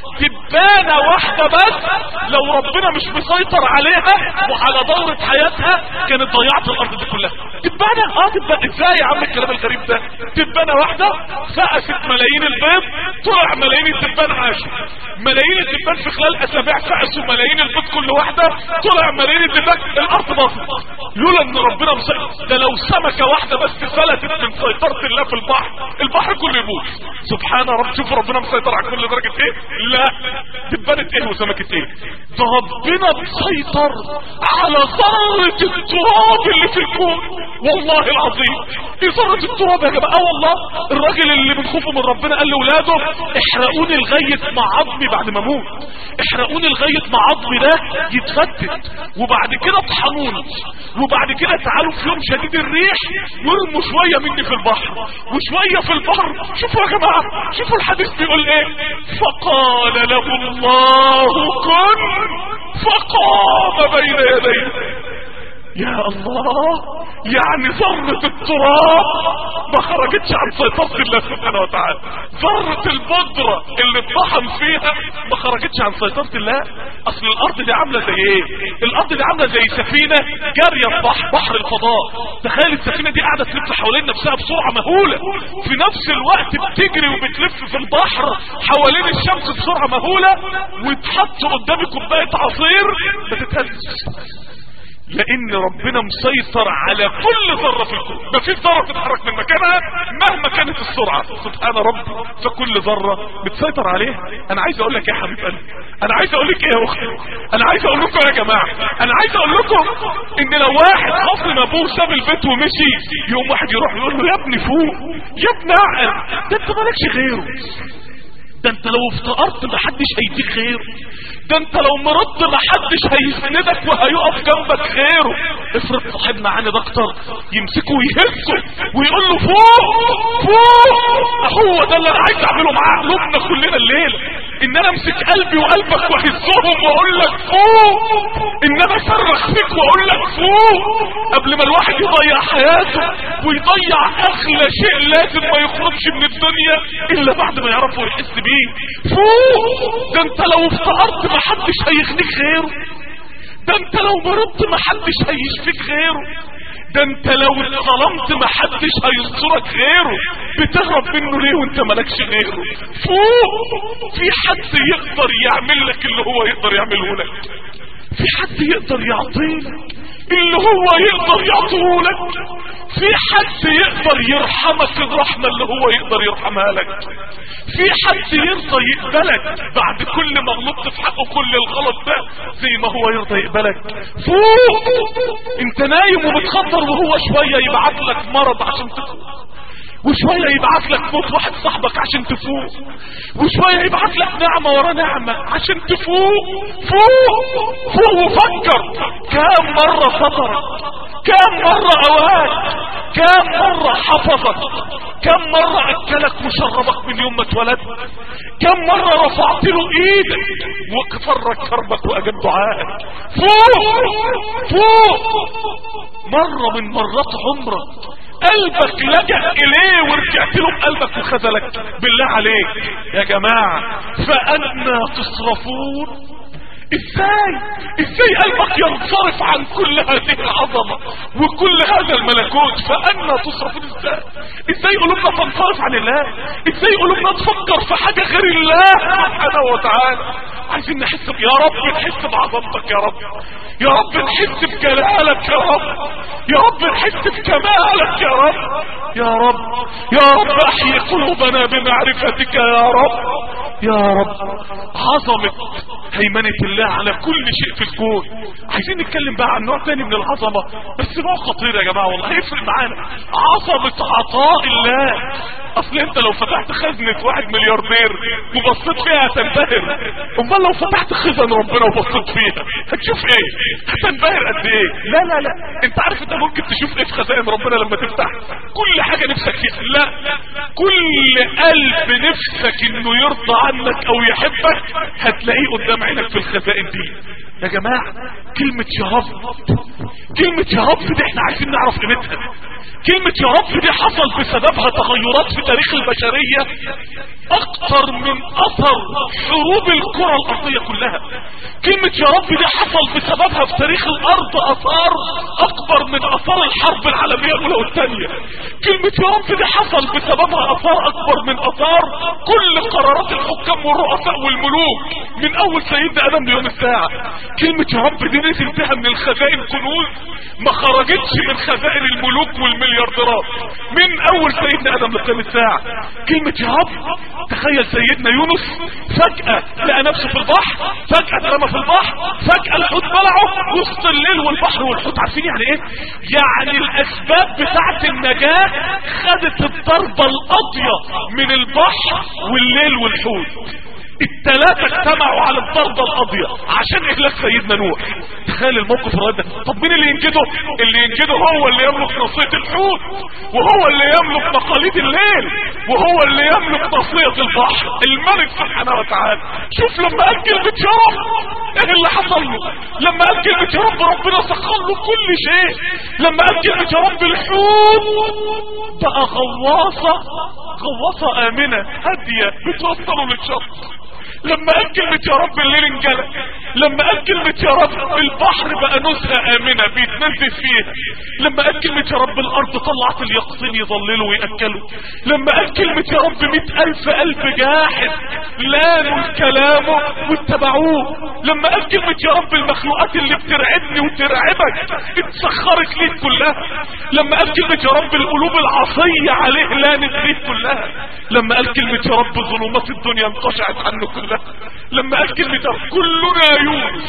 دبانه واحده بس لو ربنا مش مسيطر عليها وعلى دوره حياتها كانت ضيعت الارض دي كلها. دبانه اه دبانه. ازاي يا عم الكلام الغريب ده؟ دبانه واحده فقست ملايين البيض، طلع ملايين الدبان عاشوا. ملايين الدبان في خلال اسابيع فقسوا ملايين البيض كل واحده، طلع ملايين الدبان. الارض باظت لولا ان ربنا مسيطر. ده لو سمكه واحده بس فلتت من سيطره الله في البحر، البحر كله يموت. سبحان رب. شوف ربنا مسيطر على كل درجه ايه. لا دبانه ايه وسمكه ايه؟ ده ربنا مسيطر على ذره التراب اللي في الكون. والله العظيم ايه ذره التراب يا جماعه؟ اه والله الراجل اللي من خوفه من ربنا قال لاولاده احرقوني لغايه مع عظمي بعد ما اموت، احرقوني لغايه مع عظمي ده يتفتت، وبعد كده اطحنوني، وبعد كده تعالوا في يوم شديد الريح وارموا شويه مني في البحر وشويه في البحر. شوفوا يا جماعه، شوفوا الحديث بيقول ايه. فقال له الله كن فقام بين يديه. يا الله، يعني ذرة التراب ما خرجتش عن سيطرة الله سبحانه وتعالى. ذرة البودرة اللي اتطحن فيها ما خرجتش عن سيطرة الله. اصل الارض دي عاملة زي ايه؟ الارض دي عاملة زي سفينة جارية في بحر, بحر الفضاء. تخيل السفينة دي قاعدة تلف حوالين نفسها بسرعة مهولة، في نفس الوقت بتجري وبتلف في البحر حوالين الشمس بسرعة مهولة، وتحط قدامي كوباية عصير ما تتهزش، لان ربنا مسيطر على كل ذره في الكون. ما فيش ذره تتحرك من مكانها مهما كانت السرعه. سبحان رب. فكل ذره بتسيطر عليها. انا عايز اقول لك يا حبيب قلبي، انا عايز اقول لك ايه يا اختي، انا عايز اقول لكم يا جماعه، انا عايز اقول لكم ان لو واحد خاصم ابوه ساب البيت ومشي، يوم واحد يروح يقول له يا ابني فوق، يا ابني اعقل، ده انت مالكش غيره، ده انت لو افتقرت محدش هيديك غيره، ده انت لو مرضت محدش هيسندك وهيقف جنبك غيره. افرض صاحبنا عاني دكتور يمسكه ويهزه ويقول له فوق فوق. هو ده اللي انا عايز اعمله مع قلوبنا كلنا الليله، ان انا امسك قلبي وقلبك واهزهم واقول لك فوق، ان انا اصرخ فيك واقول لك فوق، قبل ما الواحد يضيع حياته ويضيع اغلى شيء لازم ما يخرجش من الدنيا الا بعد ما يعرفه ويحس بيه. فوق. ده انت لو افتقرت محدش هيغنيك غيره، ده انت لو مرضت محدش هيشفيك غيره، ده انت لو اتظلمت محدش هينصرك غيره، بتهرب منه ليه وانت مالكش غيره؟ فوق، في حد يقدر يعمل لك اللي هو يقدر يعمله لك، في حد يقدر يعطيلك اللي هو يقدر يعطيهولك، في حد يقدر يرحمك الرحمة اللي هو يقدر يرحمها لك، في حد يرضى يقبلك بعد كل ما غلطت في حقه كل الغلط ده زي ما هو يرضى يقبلك. فوق، انت نايم وبتخطر وهو شوية يبعت لك مرض عشان تفوق، وشوية يبعت لك موت واحد صاحبك عشان تفوق، وشوية يبعت لك نعمة ورا نعمة عشان تفوق. فوق فوق وفكر كام مرة سترك، كام مرة اواك، كام مرة حفظك، كام مرة اكلك وشربك من يوم ما اتولدت، كام مرة رفعت له ايدك وكفرك كربك واجاب دعائك. فوق فوق، مرة من مرات عمرك قلبك لجأ اليه ورجعت له بقلبك وخذلك، بالله عليك يا جماعة فأنا تصرفون؟ ازاي ازاي قلبك ينصرف عن كل هذه العظمة وكل هذا الملكوت؟ فأنا تصرفون؟ ازاي ازاي قلوبنا تنصرف عن الله؟ ازاي قلوبنا تفكر في حاجة غير الله سبحانه وتعالى؟ عايزين نحس يا رب، نحس بعظمتك يا رب، يا رب نحس بجلالك يا رب، يا رب نحس بكمالك يا رب، يا رب يا رب احيي قلوبنا بمعرفتك يا رب، يا رب. عظمة هيمنة الله على كل شيء في الكون. عايزين نتكلم بقى عن نوع تاني من العظمة، بس نوع خطير يا جماعة والله هيفرق معانا، عظمة عطاء الله. اصل انت لو فتحت خزنة واحد ملياردير وبصيت فيها هتنبهر، امال لو فتحت خزن ربنا وبصيت فيها هتشوف ايه؟ هتنبهر قد ايه؟ لا لا لا، انت عارف انت ممكن تشوف ايه في خزائن ربنا لما تفتح؟ كل حاجة نفسك فيها. لا، كل قلب نفسك انه يرضى عنك او يحبك هتلاقيه قدام عينك في الخزائن دي. يا جماعة كلمة يا رب، كلمة يا رب دي احنا عايزين نعرف قيمتها. كلمة يا رب دي حصل بسببها تغيرات في تاريخ البشرية اكتر من اثر حروب الكرة الارضية كلها. كلمة يا رب دي حصل بسببها في تاريخ الارض اثار اكبر من اثار الحرب العالمية الاولى والثانية. كلمة يا رب دي حصل بسببها اثار اكبر من اثار كل قرارات الحكام والرؤساء والملوك من اول سيدنا ادم ليوم الساعة. كلمة يا رب دي نزل بها من الخزائن كنوز ما خرجتش من خزائن الملوك والمليارديرات من اول سيدنا ادم لقيام الساعة. كلمة يا رب، تخيل سيدنا يونس فجأة لقى نفسه في البحر، فجأة اترمى في البحر، فجأة الحوت بلعه وسط الليل والبحر والحوت. عارفين يعني ايه؟ يعني الاسباب بتاعت النجاة خدت الضربة القاضية من البحر والليل والحوت، الثلاثة اجتمعوا على الضربة القاضية عشان اهلاك سيدنا نوح. تخيل الموقف الرهيب ده. طب مين اللي ينجده؟ اللي ينجده هو اللي يملك نصية الحوت، وهو اللي يملك مقاليد الليل، وهو اللي يملك نصية البحر، الملك سبحانه وتعالى. شوف لما قال كلمة يا رب ايه اللي حصل له؟ لما قال كلمة يا رب ربنا سخر له كل شيء. لما قال كلمة يا رب الحوت بقى غواصة، غواصة آمنة هادية بتوصله للشط. لما قال كلمة يا رب الليل انجلى. لما قال كلمة يا رب البحر بقى نزهة آمنة بيتنزل فيها. لما قال كلمة يا رب الارض طلعت اليقطين يظللوا ويأكلوا. لما قال كلمة يا رب مئة الف قلب جاحد لانوا كلامه واتبعوه. لما قال كلمة يا رب المخلوقات اللي بترعبني وترعبك اتسخرت ليك كلها. لما قال كلمة يا رب القلوب العصية عليه لانت ليك كلها. لما قال كلمة يا رب ظلمات الدنيا انقشعت عنه كلها. لما قال كلمة كلنا يونس،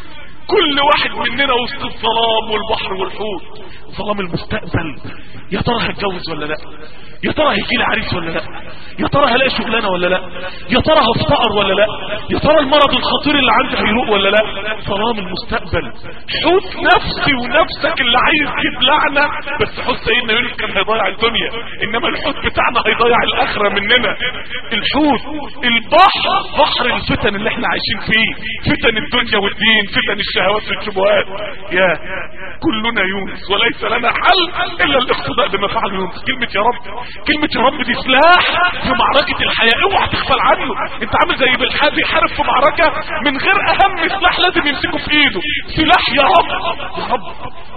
كل واحد مننا وسط الظلام والبحر والحوت. ظلام المستقبل، يا ترى هتجوز ولا لا؟ يا ترى هيجي لي عريس ولا لا؟ يا ترى هلاقي شغلانه ولا لا؟ يا ترى هفتقر ولا لا؟ يا ترى المرض الخطير اللي عندي هيروق ولا لا؟ ظلام المستقبل. حوت نفسي ونفسك اللي عايز يبلعنا. بس حوت سيدنا يونس كان هيضيع الدنيا، انما الحوت بتاعنا هيضيع الاخره مننا. الحوت، البحر، بحر الفتن اللي احنا عايشين فيه، فتن الدنيا والدين، فتن الشهوات والشبهات. يا كلنا يونس وليس لنا حل الا الاقتداء بما فعل يونس. كلمه يا رب، كلمة يا رب دي سلاح في معركة الحياة، اوعى تغفل عنه. انت عامل زي بالحاد يحارب في معركة من غير اهم سلاح لازم يمسكه في ايده، سلاح يا رب. يا رب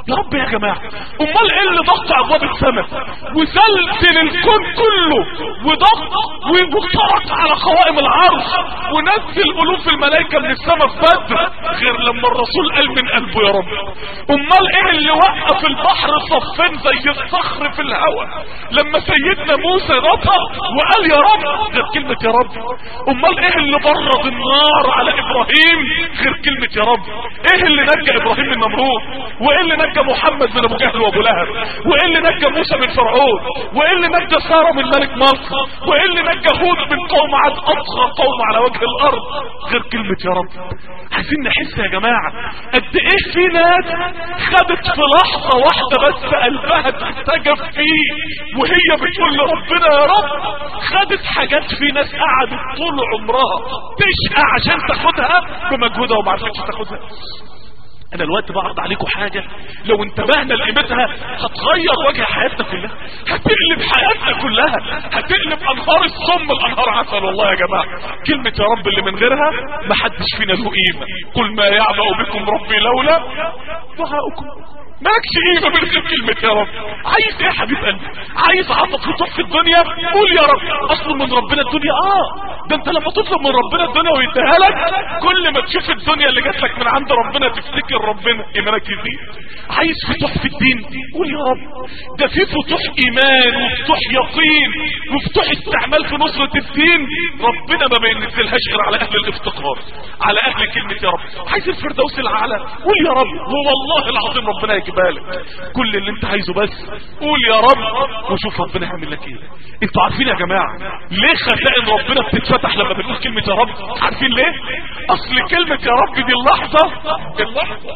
يا رب يا جماعة، امال ايه اللي ضغط ابواب السماء وسلسل الكون كله وضغط وطرق على قوائم العرش ونزل الوف الملائكة من السماء في بدر غير لما الرسول قال من قلبه يا رب؟ امال ايه اللي وقف البحر صفين زي الصخر في الهواء لما سيدنا موسى رفع وقال يا رب غير كلمة يا رب؟ امال ايه اللي برد النار على ابراهيم غير كلمة يا رب؟ ايه اللي نجى ابراهيم من نمرود؟ وايه اللي نجى محمد من ابو جهل وابو لهب؟ وايه اللي نجى موسى من فرعون؟ وايه اللي نجى سارة من ملك مصر؟ وايه اللي نجى هود من قوم عاد اطغى قوم على وجه الارض غير كلمة يا رب؟ عايزين نحس يا جماعة قد ايه في ناس خدت في لحظة واحدة بس قلبها تستجب فيه وهي بتقول لربنا يا رب، خدت حاجات في ناس قعدت طول عمرها تشقى عشان تاخدها بمجهودها وما عرفتش تاخدها. انا الوقت بعرض عليكم حاجة لو انتبهنا لقيمتها هتغير وجه حياتنا كلها، هتقلب حياتنا كلها، هتقلب انهار الصم الانهار عسل. والله يا جماعة كلمة يا رب اللي من غيرها محدش فينا له قيمة. قل ما يعبأ بكم ربي لولا دعاؤكم. مالكش قيمة من غير كلمة يا رب. عايز ايه يا حبيب قلبي؟ عايز عطف تطلب في الدنيا؟ قول يا رب. اصل من ربنا الدنيا اه ده انت لما تطلب من ربنا الدنيا ويديها لك كل ما تشوف الدنيا اللي جات لك من عند ربنا تفتكر ربنا ايمانك يزيد. عايز فتوح في الدين؟ قول يا رب. ده في فتوح ايمان وفتوح يقين وفتوح استعمال في نصرة الدين ربنا ما بينزلهاش غير على اهل الافتقار، على اهل كلمة يا رب. عايز الفردوس الاعلى؟ قول يا رب. والله العظيم ربنا يجبالك كل اللي انت عايزه، بس قول يا رب وشوف ربنا هيعمل لك ايه. انتوا عارفين يا جماعة ليه خزائن ربنا بتتفتح لما بنقول كلمة يا رب؟ عارفين ليه؟ اصل كلمة يا رب دي اللحظة اللحظة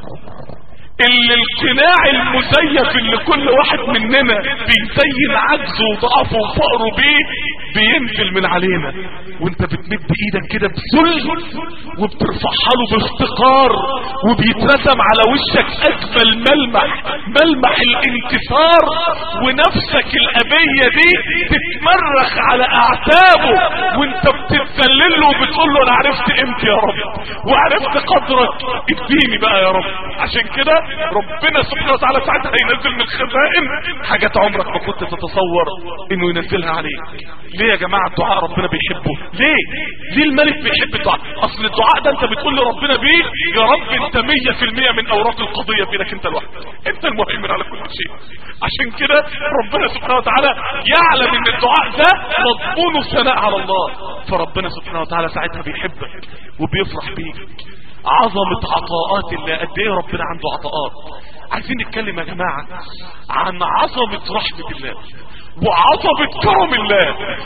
اللي القناع المزيف اللي كل واحد مننا بيزين عجزه وضعفه وفقره بيه بينزل من علينا، وانت بتمد ايدك كده بذل وبترفعها له بافتقار وبيترسم على وشك اجمل ملمح، ملمح الانتصار، ونفسك الابية دي تتمرخ على اعتابه وانت بتتذلل له وبتقول له انا عرفت قيمتي يا رب وعرفت قدرك، اديني بقى يا رب. عشان كده ربنا سبحانه وتعالى ساعتها هينزل من الخزائن حاجات عمرك ما كنت تتصور انه ينزلها عليك. ليه يا جماعة الدعاء ربنا بيحبه؟ ليه؟ ليه الملك بيحب الدعاء؟ اصل الدعاء ده انت بتقول لربنا بيه يا رب انت مية في المية من اوراق القضية في ايدك انت لوحدك، انت المهيمن على كل شيء. عشان كده ربنا سبحانه وتعالى يعلم ان الدعاء ده مضمون الثناء على الله، فربنا سبحانه وتعالى ساعتها بيحبك وبيفرح بيك. عظمة عطاءات الله، قد ايه ربنا عنده عطاءات. عايزين نتكلم يا جماعة عن عظمة رحمة الله وعظمة كرم الله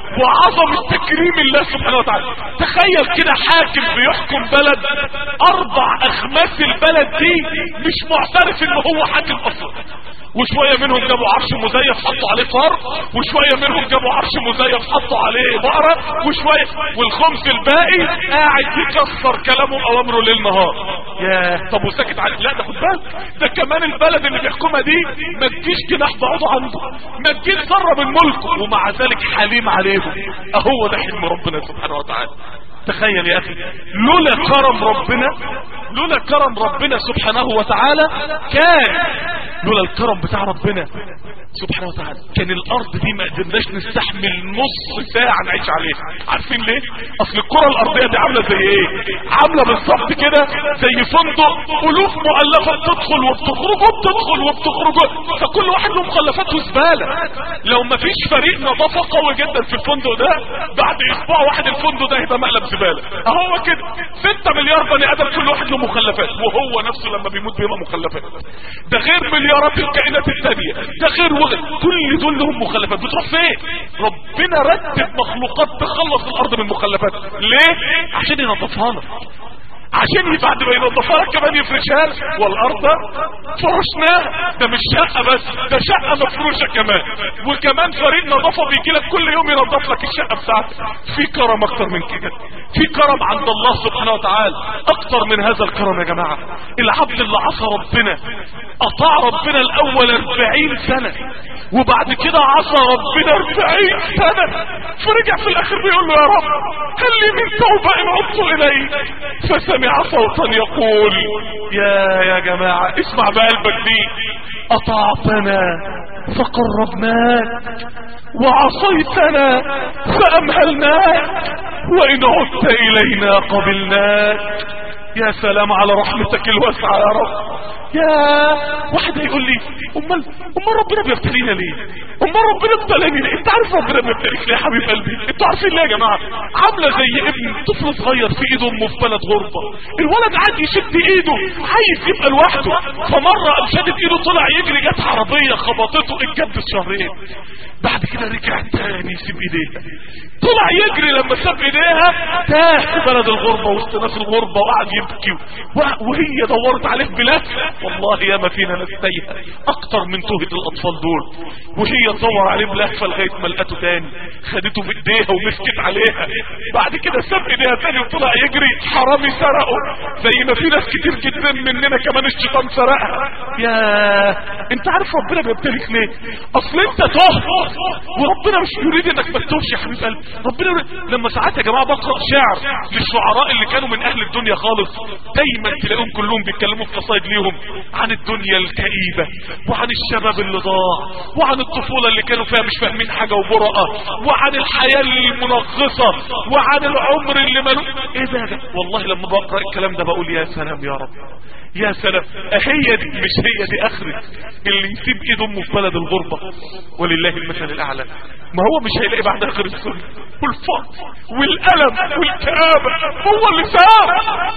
وعظمة تكريم الله سبحانه وتعالى. تخيل كده حاكم بيحكم بلد اربع اخماس البلد دي مش معترف ان هو حاكم اصلا، وشوية منهم جابوا عرش مزيف حطوا عليه فار، وشوية منهم جابوا عرش مزيف حطوا عليه بقرة، وشوية والخمس الباقي قاعد يكسر كلامه اوامره ليل نهار. ياه طب وساكت عليه؟ لا ده خد بالك، ده كمان البلد اللي بيحكمها دي ما تجيش جناح بعوضه عنده، ما تجيش ذره من ملكه، ومع ذلك حليم عليهم. اهو ده حلم ربنا سبحانه وتعالى. تخيل يا اخي لولا كرم ربنا، لولا كرم ربنا سبحانه وتعالى كان لولا الكرم بتاع ربنا سبحانه وتعالى كان الارض دي ما قدرناش نستحمل نص ساعة نعيش عليها. عارفين ليه؟ اصل الكرة الارضية دي عاملة زي ايه؟ عاملة بالظبط كده زي فندق الوف مؤلفة بتدخل وبتخرج وبتدخل وبتخرج، فكل واحد له مخلفاته زبالة. لو ما فيش فريق نظافة قوي جدا في الفندق ده بعد اسبوع واحد الفندق ده هيبقى مقلب زبالة. اهو كده ستة مليار بني ادم كل واحد له مخلفات، وهو نفسه لما بيموت بيبقى مخلفات. ده غير مليارات الكائنات التانية، ده غير وغير كل دول لهم مخلفات. بتروح فين؟ ربنا رتب مخلوقات تخلص الارض من مخلفات. ليه؟ عشان ينظفها لك، عشان بعد ما ينظفها لك كمان يفرشها لك. والارض فرشناها، ده مش شقه بس، ده شقه مفروشه كمان، وكمان فريق نظافه بيجي لك كل يوم ينظف لك الشقه بتاعتك. في كرم اكتر من كده، في كرم عند الله سبحانه وتعالى اكتر من هذا الكرم يا جماعه. العبد اللي عصى ربنا اطاع ربنا الاول اربعين سنه، وبعد كده عصى ربنا اربعين سنه، فرجع في الاخر بيقول له يا رب هل لي من توبه ان عدت اليك؟ فسمع سمع صوتا يقول يا يا جماعة اسمع بقلبك دي، اطعتنا فقربناك وعصيتنا فامهلناك وان عدت الينا قبلناك. يا سلام على رحمتك الواسعة يا رب. يا واحد هيقول لي امال امال ربنا بيبتلينا ليه؟ امال ربنا ابتلاني ليه؟ انت عارف ربنا بيبتليك ليه يا حبيب قلبي؟ انتوا عارفين ليه يا جماعه؟ عامله زي ابن طفل صغير في ايده امه في بلد غربه، الولد قاعد يشد ايده عايز يبقى لوحده، فمره قام شادد ايده طلع يجري، جت عربيه خبطته اتجدد شهرين، بعد كده رجع تاني يسيب ايديها، طلع يجري لما ساب ايديها تاه في بلد الغربه وسط ناس الغربه وقعد يبكي وهي دورت عليه بلاد. والله يا ما فينا ناس تايهه اكتر من توهه الاطفال دول، وهي تدور عليه بلهفه لغايه ما لقته تاني، خدته بايديها ومسكت عليها، بعد كده ساب ايديها تاني وطلع يجري، حرامي سرقه زي ما في ناس كتير جدا مننا كمان الشيطان سرقها. يا انت عارف ربنا بيبتليك ليه؟ اصل انت تهت وربنا مش يريد انك ما تتوهش يا حبيب قلبي. ربنا يريد. لما ساعات يا جماعه بقرا شعر للشعراء اللي كانوا من اهل الدنيا خالص، دايما تلاقيهم كلهم بيتكلموا في قصايد ليهم عن الدنيا الكئيبه وعن الشباب اللي ضاع وعن الطفوله اللي كانوا فيها مش فاهمين حاجه وبرقه وعن الحياه المنغصه وعن العمر اللي ملوش ايه ده. والله لما بقرا الكلام ده بقول يا سلام يا رب، يا سلام. هي دي مش هي دي اخرة اللي يسيب ايد امه في بلد الغربة ولله المثل الاعلى؟ ما هو مش هيلاقي بعدها غير السنة والفقر والألم والكآبة. هو اللي ساب،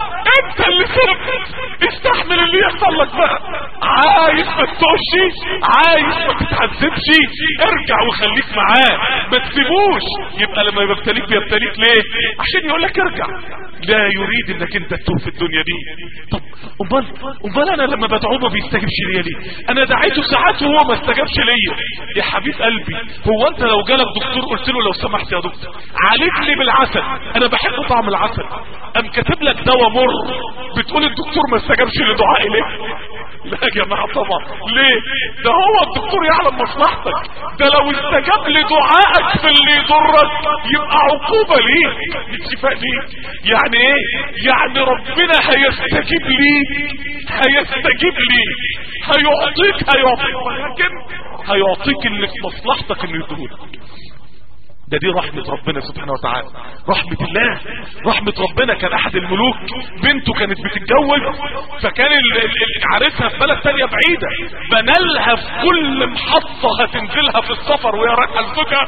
انت اللي ساب. استحمل اللي يحصل لك بقى. عايز ما تتوشي، عايز ما تتعذبش، ارجع وخليك معاه ما تسيبوش. يبقى لما يبتليك بيبتليك ليه؟ عشان يقول لك ارجع، لا يريد انك انت تتوه في الدنيا دي. طب امال امال انا لما بدعوه ما بيستجبش ليا ليه؟ انا دعيته ساعات وهو ما استجابش ليا. يا حبيب قلبي، هو انت لو جالك دكتور قلت له لو سمحت يا دكتور عالج لي بالعسل، انا بحب طعم العسل، ام كاتب لك دواء مر بتقول الدكتور ما استجابش لدعائي ليه؟ لا يا جماعه طبعا. ليه؟ ده هو الدكتور يعلم مصلحتك، ده لو استجاب لدعائك في اللي يضرك يبقى عقوبه ليك مش شفاء ليك. يعني ايه؟ يعني ربنا هيستجيب ليك، هيستجيب ليك، هيعطيك هيعطيك ولكن هيعطيك اللي في مصلحتك انه يديهولك. ده دي رحمة ربنا سبحانه وتعالى، رحمة الله، رحمة ربنا. كان احد الملوك بنته كانت بتتجوز، فكان عارفها في بلد تانية بعيدة، بنالها في كل محطة هتنزلها في السفر وهي رايحة لزوجها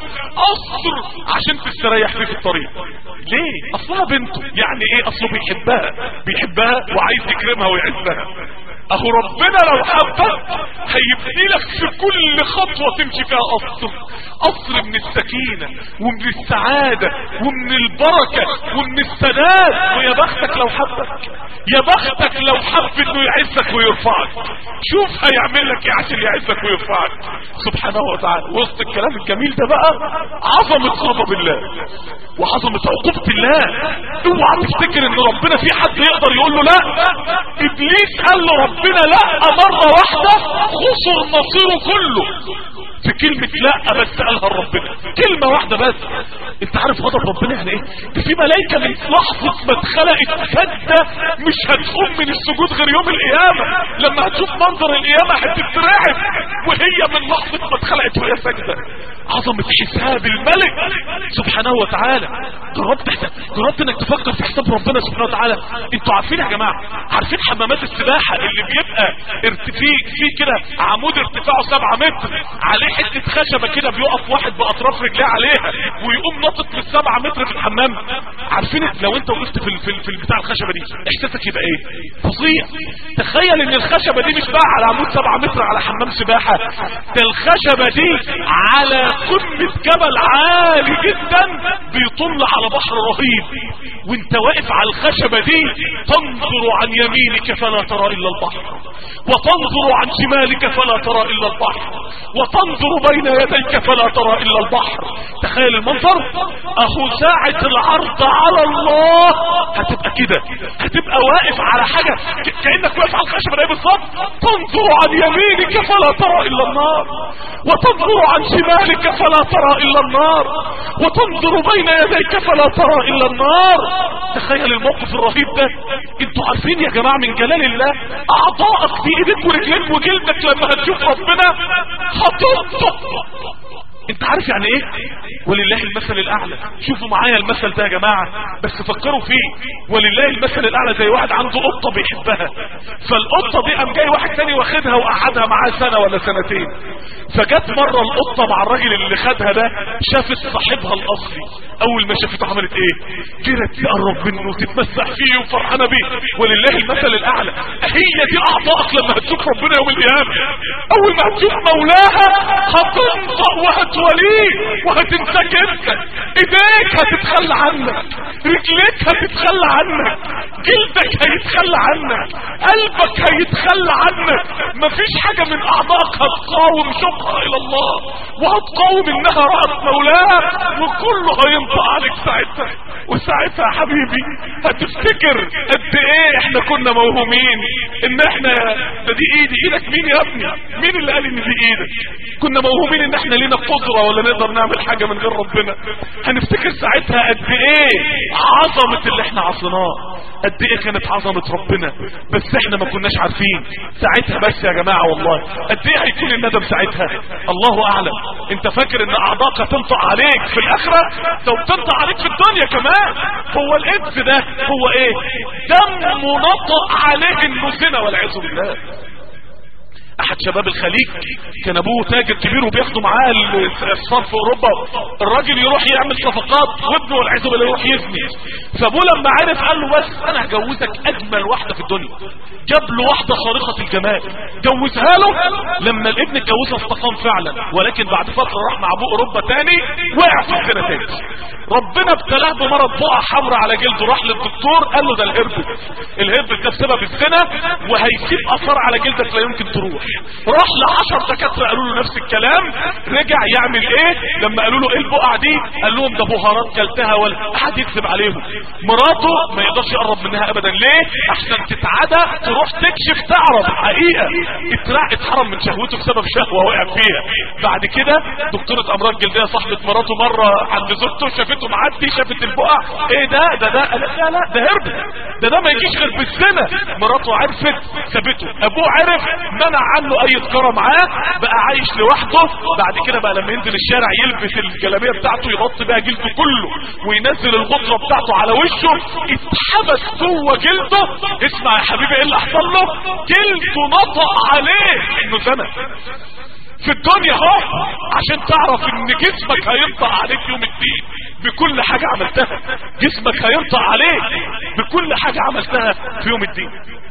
قصر عشان تستريح فيه في الطريق. ليه؟ اصلها بنته. يعني ايه؟ اصله بيحبها، بيحبها وعايز يكرمها ويعزها. اهو ربنا لو حبك هيبني لك في كل خطوة تمشي فيها قصر، قصر من السكينة ومن السعادة ومن البركة ومن السداد. ويا بختك لو حبك، يا بختك لو حب انه يعزك ويرفعك. شوف هيعمل لك ايه عشان يعزك ويرفعك سبحانه وتعالى. وسط الكلام الجميل ده بقى عظمة غضب الله وعظمة عقوبة الله. اوعى تفتكر ان ربنا في حد يقدر يقول له لا. ابليس قال له ربنا لا مرة واحدة خسر مصيره كله في كلمة لا بس قالها ربنا، كلمة واحدة بس. انت عارف غضب ربنا يعني ايه؟ ده في ملايكة من لحظة ما اتخلقت سجدة مش هتقوم من السجود غير يوم القيامة. لما هتشوف منظر القيامة هتترعب، وهي من لحظة ما اتخلقت وهي سجدة. عظمة حساب الملك سبحانه وتعالى. جربت جربت انك تفكر في حساب ربنا سبحانه وتعالى؟ انتوا عارفين يا جماعة، عارفين حمامات السباحة اللي بيبقى ارتفاع فيه كده عمود ارتفاعه سبعة متر عليه حتة خشبة كده بيقف واحد بأطراف رجليه عليها ويقوم نطط من السبعة متر في الحمام؟ عارفين لو انت وقفت في في في بتاع الخشبة دي احساسك يبقى ايه؟ فظيع. تخيل ان الخشبة دي مش بقى على عمود سبعة متر على حمام سباحة، ده الخشبة دي على قمة جبل عالي جدا بيطل على بحر رهيب، وانت واقف على الخشبة دي تنظر عن يمينك فلا ترى الا البحر، وتنظر عن شمالك فلا ترى الا البحر، وتنظر وتنظر بين يديك فلا ترى الا البحر. تخيل المنظر اهو ساعة العرض على الله هتبقى كده، هتبقى واقف على حاجة كأنك واقف على الخشبة ده بالظبط. تنظر عن يمينك فلا ترى الا النار، وتنظر عن شمالك فلا ترى الا النار، وتنظر بين يديك فلا ترى الا النار. تخيل الموقف الرهيب ده. انتوا عارفين يا جماعة من جلال الله اعضائك في ايديك ورجليك وجلدك لما هتشوف ربنا هتنطق. انت عارف يعني ايه؟ ولله المثل الاعلى. شوفوا معايا المثل ده يا جماعة بس فكروا فيه. ولله المثل الاعلى زي واحد عنده قطة بيحبها، فالقطة دي قام جاي واحد تاني واخدها وقعدها معاه سنة ولا سنتين، فجت مرة القطة مع الراجل اللي خدها ده شافت صاحبها الاصلي، اول ما شافته عملت ايه؟ جرت تقرب منه وتتمسح فيه وفرحانة بيه. ولله المثل الاعلى. هي دي اعضائك لما هتشوف ربنا يوم القيامة. اول ما هتشوف مولاها هتنطق وهتوليه وهتنساك انت. ايديك هتتخلى عنك، رجليك هتتخلى عنك، جلدك هيتخلى عنك، قلبك هيتخلى عنك. مفيش حاجة من اعضائك هتقاوم شوقها الى الله وهتقاوم انها رأت مولاها، وكله هينطق عليك ساعتها. وساعتها يا حبيبي هتفتكر قد ايه احنا كنا موهومين ان احنا ده دي ايدي. ايدك مين يا ابني؟ مين اللي قال ان دي ايدك؟ كنا موهومين ان احنا لينا قدرة ولا نقدر نعمل حاجة من غير ربنا. هنفتكر ساعتها قد ايه عظمة اللي احنا عصيناه، قد ايه كانت عظمة ربنا بس احنا ما كناش عارفين ساعتها. بس يا جماعة والله قد ايه هيكون الندم ساعتها الله اعلم. انت فاكر ان اعضاءك تنطق عليك في الاخرة؟ لو تنطق عليك في الدنيا كمان. هو الانس ده هو ايه؟ دم نطق عليه انه زنا والعياذ بالله. احد شباب الخليج كان ابوه تاجر كبير وبياخدوا معاه الصرف في اوروبا، الراجل يروح يعمل صفقات وابنه والعياذ بالله يروح يزني. فابوه لما عرف قال له بس انا هجوزك اجمل واحده في الدنيا. جاب له واحده خارقه الجمال جوزها له. لما الابن اتجوزها استقام فعلا، ولكن بعد فتره راح مع ابوه اوروبا تاني وقع في الزنا تاني. ربنا ابتلاه بمرض بقعه حمراء على جلده. راح للدكتور قال له ده الهربس، الهربس ده بسبب الزنا وهيسيب اثار على جلدك لا يمكن تروح. راح لعشر دكاتره قالوا له نفس الكلام. رجع يعمل ايه لما قالوا له ايه البقعه دي؟ قال لهم ده بهارات كلتها ولا قعد يكذب عليهم. مراته ما يقدرش يقرب منها ابدا. ليه؟ عشان تتعدى تروح تكشف تعرف حقيقه. اتحرم من شهوته بسبب شهوه وقع فيها. بعد كده دكتوره امراض جلديه صاحبه مراته مره عند زوجته شافته معدي شافت البقعه. ايه ده؟ ده ده لا لا ده هرب، ده ده ما يجيش غير بالسنه. مراته عرفت سابته. ابوه عرف منع عنه اي تجاره معاه، بقى عايش لوحده. بعد كده بقى لما ينزل الشارع يلبس الجلابيه بتاعته يغطي بقى جلده كله وينزل الغطره بتاعته على وشه. اتحبس جوه جلده. اسمع يا حبيبي ايه اللي حصل له؟ جلده نطق عليه انه زنا في الدنيا اهو، عشان تعرف ان جسمك هينطق عليك يوم الدين بكل حاجة عملتها. جسمك هينطق عليك بكل حاجة عملتها في يوم الدين.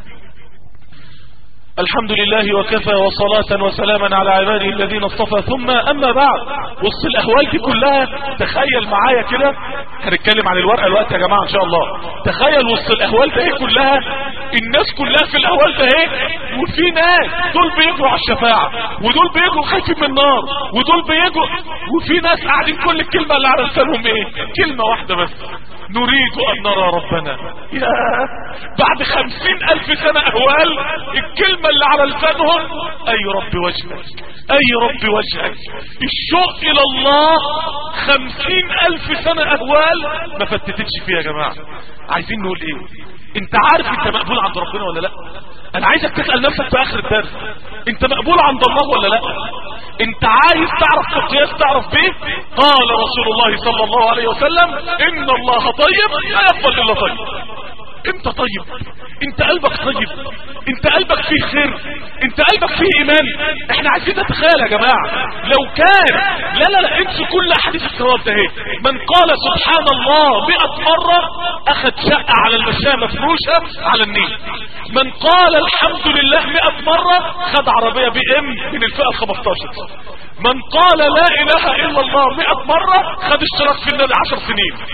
الحمد لله وكفى وصلاة وسلاما على عباده الذين اصطفى. ثم اما بعد، وسط الاهوال دي كلها تخيل معايا كده، هنتكلم عن الورقة الوقت يا جماعة ان شاء الله. تخيل وسط الاهوال ده كلها الناس كلها في الاهوال ده ايه، وفي ناس دول بيجروا على الشفاعة ودول بيجروا خايفين من النار ودول بيجروا، وفي ناس قاعدين كل الكلمة اللي على لسانهم ايه؟ كلمة واحدة بس، نريد ان نرى ربنا. يا بعد خمسين الف سنة اهوال الكلمة اللي على لسانهم اي رب وجهك اي رب وجهك. الشوق الى الله خمسين الف سنة اهوال ما فتتتش فيها يا جماعة. عايزين نقول ايه؟ انت عارف انت مقبول عند ربنا ولا لا؟ انا عايزك تسأل نفسك في اخر الدرس، انت مقبول عند الله ولا لا؟ انت عايز تعرف القياس تعرف بيه؟ قال رسول الله صلى الله عليه وسلم ان الله طيب لا يقبل الا طيب. انت طيب، انت قلبك طيب، انت قلبك فيه خير، انت قلبك فيه ايمان. احنا عايزين نتخيل يا جماعة لو كان لا لا لا انسوا كل احاديث الثواب ده. من قال سبحان الله مئة مرة اخذ شقة على المشاة مفروشة على النيل. من قال الحمد لله مئة مرة خد عربية بي ام من الفئة الخمستاشر. من قال لا اله الا الله مئة مرة خد اشتراك في النادي عشر سنين.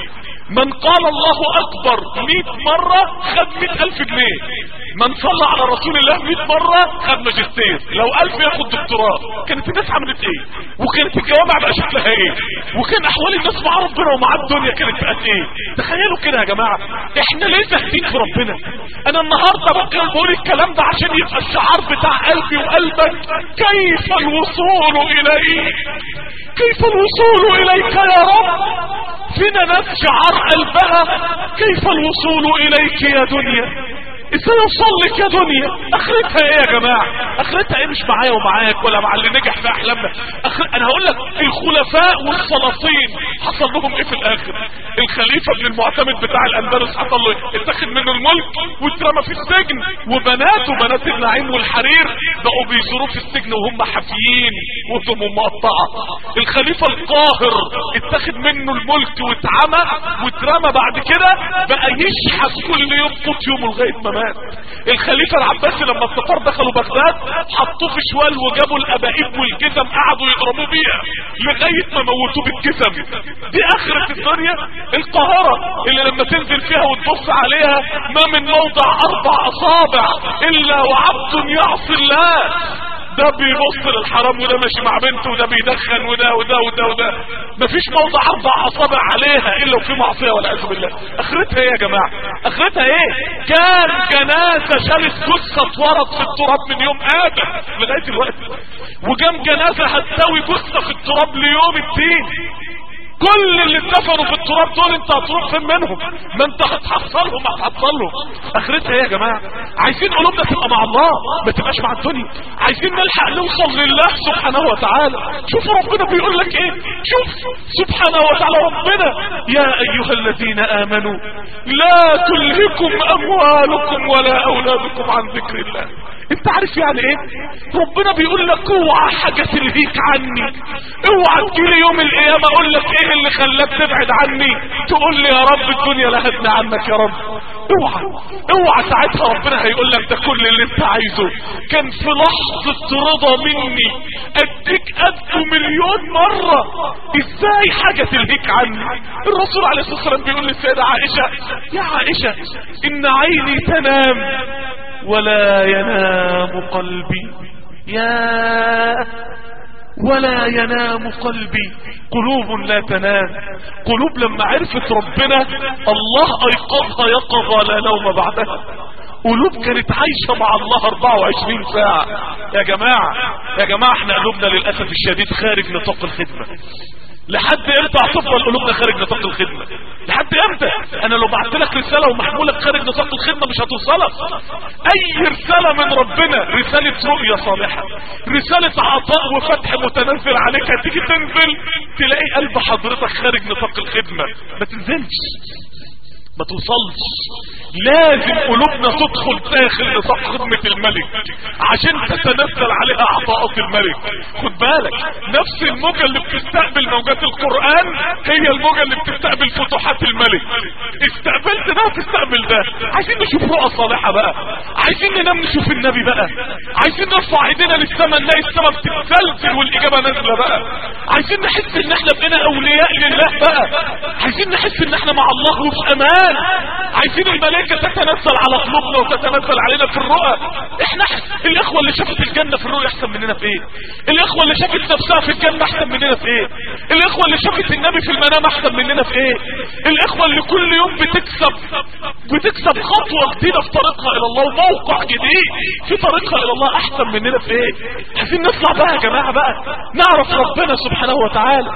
من قال الله اكبر مئة مرة خد مئة الف جنيه، من صلى على رسول الله مئة مرة خد ماجستير، لو الف ياخد دكتوراه. كانت الناس عملت ايه؟ وكانت الجوامع بقى شكلها ايه؟ وكان احوال الناس مع ربنا ومع الدنيا كانت بقت ايه؟ تخيلوا كده يا جماعة، احنا ليه زاهدين في ربنا؟ انا النهاردة بقى بقول الكلام ده عشان يبقى الشعار بتاع قلبي وقلبك كيف الوصول اليك، كيف الوصول اليك يا رب. فينا ناس شعار قلبها كيف الوصول اليك يا دنيا، ازاي اوصل لك يا دنيا؟ اخرتها ايه يا جماعه؟ اخرتها ايه؟ مش معايا ومعاك ولا مع اللي نجح في احلامنا. أخر... انا هقول لك الخلفاء والسلاطين حصل لهم ايه في الاخر. الخليفه ابن المعتمد بتاع الاندلس حصل له ايه؟ اتاخد منه الملك واترمى في السجن، وبناته بنات النعيم والحرير بقوا بيزوروه في السجن وهم حافيين وهدومهم مقطعه. الخليفه القاهر اتاخد منه الملك واتعمى واترمى، بعد كده بقى يشحت كل يوم قوت يومه لغايه ما مات. الخليفة العباسي لما التتار دخلوا بغداد حطوه في شوال وجابوا الابائب والجزم قعدوا يضربوه بيها لغاية ما موتوه بالجزم. دي اخرة الدنيا. القاهرة اللي لما تنزل فيها وتبص عليها ما من موضع اربع اصابع الا وعبد يعصي الله، ده بيبص للحرام وده ماشي مع بنته وده بيدخن وده وده وده وده، مفيش موضع اربع اصابع عليها الا وفي معصيه والعياذ بالله. اخرتها ايه يا جماعه؟ اخرتها ايه؟ كان جنازه شالت جثه اتورط في التراب من يوم ادم لغايه دلوقتي، وجام جنازه هتساوي جثه في التراب ليوم الدين. كل اللي اتدفنوا في التراب دول انت هتروح فين منهم؟ ما انت هتحصلهم هتحصلهم. اخرتها ايه يا جماعه؟ عايزين قلوبنا تبقى مع الله ما تبقاش مع الدنيا، عايزين نلحق نوصل لله سبحانه وتعالى. شوف ربنا بيقول لك ايه، شوف سبحانه وتعالى ربنا يا ايها الذين امنوا لا تلهكم اموالكم ولا اولادكم عن ذكر الله. انت عارف يعني ايه؟ ربنا بيقول لك اوعى حاجه تلهيك عني، اوعى تجيلي يوم القيامه اقول لك ايه اللي خلاك تبعد عني تقول لي يا رب الدنيا لهتنا عنك يا رب. اوعى اوعى ساعتها ربنا هيقول لك ده كل اللي انت عايزه كان في لحظه رضا مني اديك قده مليون مره، ازاي حاجه تلهيك عني؟ الرسول عليه الصلاه والسلام بيقول للسيده عائشه يا عائشه ان عيني تنام ولا ينام قلبي، يا ولا ينام قلبي. قلوب لا تنام، قلوب لما عرفت ربنا الله ايقظها يقظة لا نوم بعدها. قلوب كانت عايشة مع الله اربعة وعشرين ساعة. يا جماعة يا جماعة احنا قلوبنا للأسف الشديد خارج نطاق الخدمة. لحد امتى هتفضل قلوبنا خارج نطاق الخدمة؟ لحد امتى؟ انا لو بعت لك رسالة ومحمولك خارج نطاق الخدمة مش هتوصلك. اي رسالة من ربنا، رسالة رؤية صالحة، رسالة عطاء وفتح متنزل عليك، هتيجي تنزل تلاقي قلب حضرتك خارج نطاق الخدمة. ما تنزلش ما توصلش. لازم قلوبنا تدخل داخل نطاق خدمة الملك عشان تتنزل عليها عطاءات الملك. خد بالك نفس الموجة اللي بتستقبل موجات القرآن هي الموجة اللي بتستقبل فتوحات الملك. استقبلت ده تستقبل ده. عايزين نشوف رؤى صالحة بقى، عايزين ننام نشوف النبي بقى، عايزين نرفع ايدينا للسماء نلاقي السماء بتتزلزل والاجابة نازلة بقى، عايزين نحس ان احنا بقينا اولياء لله بقى، عايزين نحس ان احنا مع الله وفي امان، عايزين الملائكة تتنزل على قلوبنا وتتنزل علينا في الرؤى. احنا الاخوة اللي شافت الجنة في الرؤيا احسن مننا في ايه؟ الاخوة اللي شافت نفسها في الجنة احسن مننا في ايه؟ الاخوة اللي شافت النبي في المنام احسن مننا في ايه؟ الاخوة اللي كل يوم بتكسب بتكسب خطوة جديدة في طريقها الى الله وموقع جديد في طريقها الى الله احسن مننا في ايه؟ عايزين نطلع بقى يا جماعة بقى نعرف ربنا سبحانه وتعالى.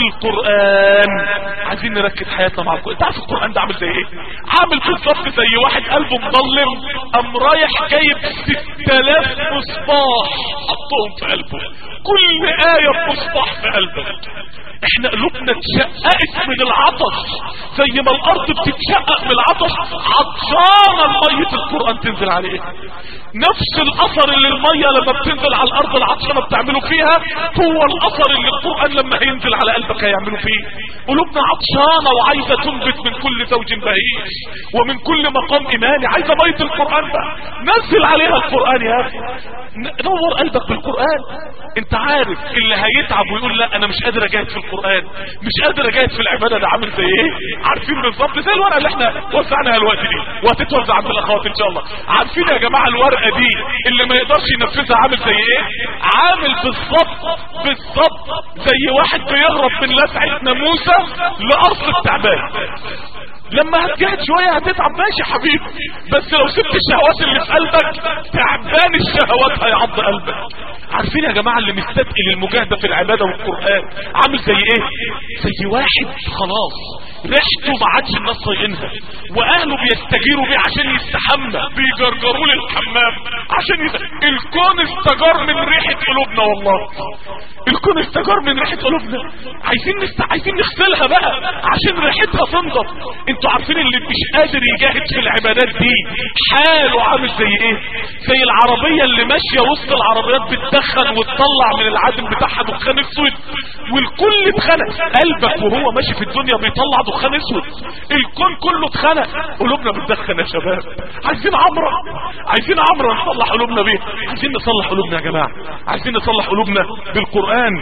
القرآن عايزين نركز حياتنا مع القرآن. انت عارف القرآن ده عامل زي ايه؟ عامل بالظبط زي واحد قلبه مظلم قام رايح جايب ستة آلاف مصباح حطهم في قلبه، كل آية بمصباح في قلبك. احنا قلوبنا اتشققت من العطش زي ما الارض بتتشقق من العطش، عطشانة المية القرآن تنزل عليه. نفس الاثر اللي المية لما بتنزل على الارض العطشانة بتعمله فيها هو الاثر اللي القرآن لما هينزل على قلبك هيعمله فيه. قلوبنا عطشانة وعايزة تنبت من كل زوج بهيج ومن كل مقام ايماني، عايزة مية القرآن بقى نزل عليها القرآن يا اخي، نور قلبك بالقرآن. انت عارف اللي هيتعب ويقول لا انا مش قادر اجاهد اجاهد في القرآن، مش قادر اجاهد في العبادة، ده عامل زي ايه؟ عارفين بالظبط زي الورقة اللي احنا وزعناها الوقت دي وهتتوزع عند الاخوات ان شاء الله. عارفين يا جماعة الورقة دي اللي ما يقدرش ينفذها عامل زي ايه؟ عامل بالظبط بالظبط زي واحد بيهرب من لسعة ناموسة لأرض التعبان. لما هتجاهد شوية هتتعب ماشي حبيبي، بس لو سبت الشهوات اللي في قلبك تعبان الشهوات هيعض قلبك. عارفين يا جماعة اللي مستثقل المجاهدة في العبادة والقرآن عامل زي ايه؟ زي واحد خلاص ريحته ما عادش الناس طايقينها واهله بيستجيروا بيه عشان يستحمى، بيجرجروا له الحمام عشان يست... الكون استجار من ريحة قلوبنا، والله الكون استجار من ريحة قلوبنا. عايزين نست... عايزين نغسلها بقى عشان ريحتها تنضف. انتوا عارفين اللي مش قادر يجاهد في العبادات دي حاله عامل زي ايه؟ زي العربية اللي ماشية وسط العربيات بتدخن وتطلع من العادم بتاعها دخان اسود والكل اتخنق. قلبك وهو ماشي في الدنيا بيطلع دخان اسود، الكون كله اتخنق. قلوبنا بتدخن يا شباب، عايزين عمرة، عايزين عمرة نصلح قلوبنا بيه. عايزين نصلح قلوبنا يا جماعة، عايزين نصلح قلوبنا بالقرآن.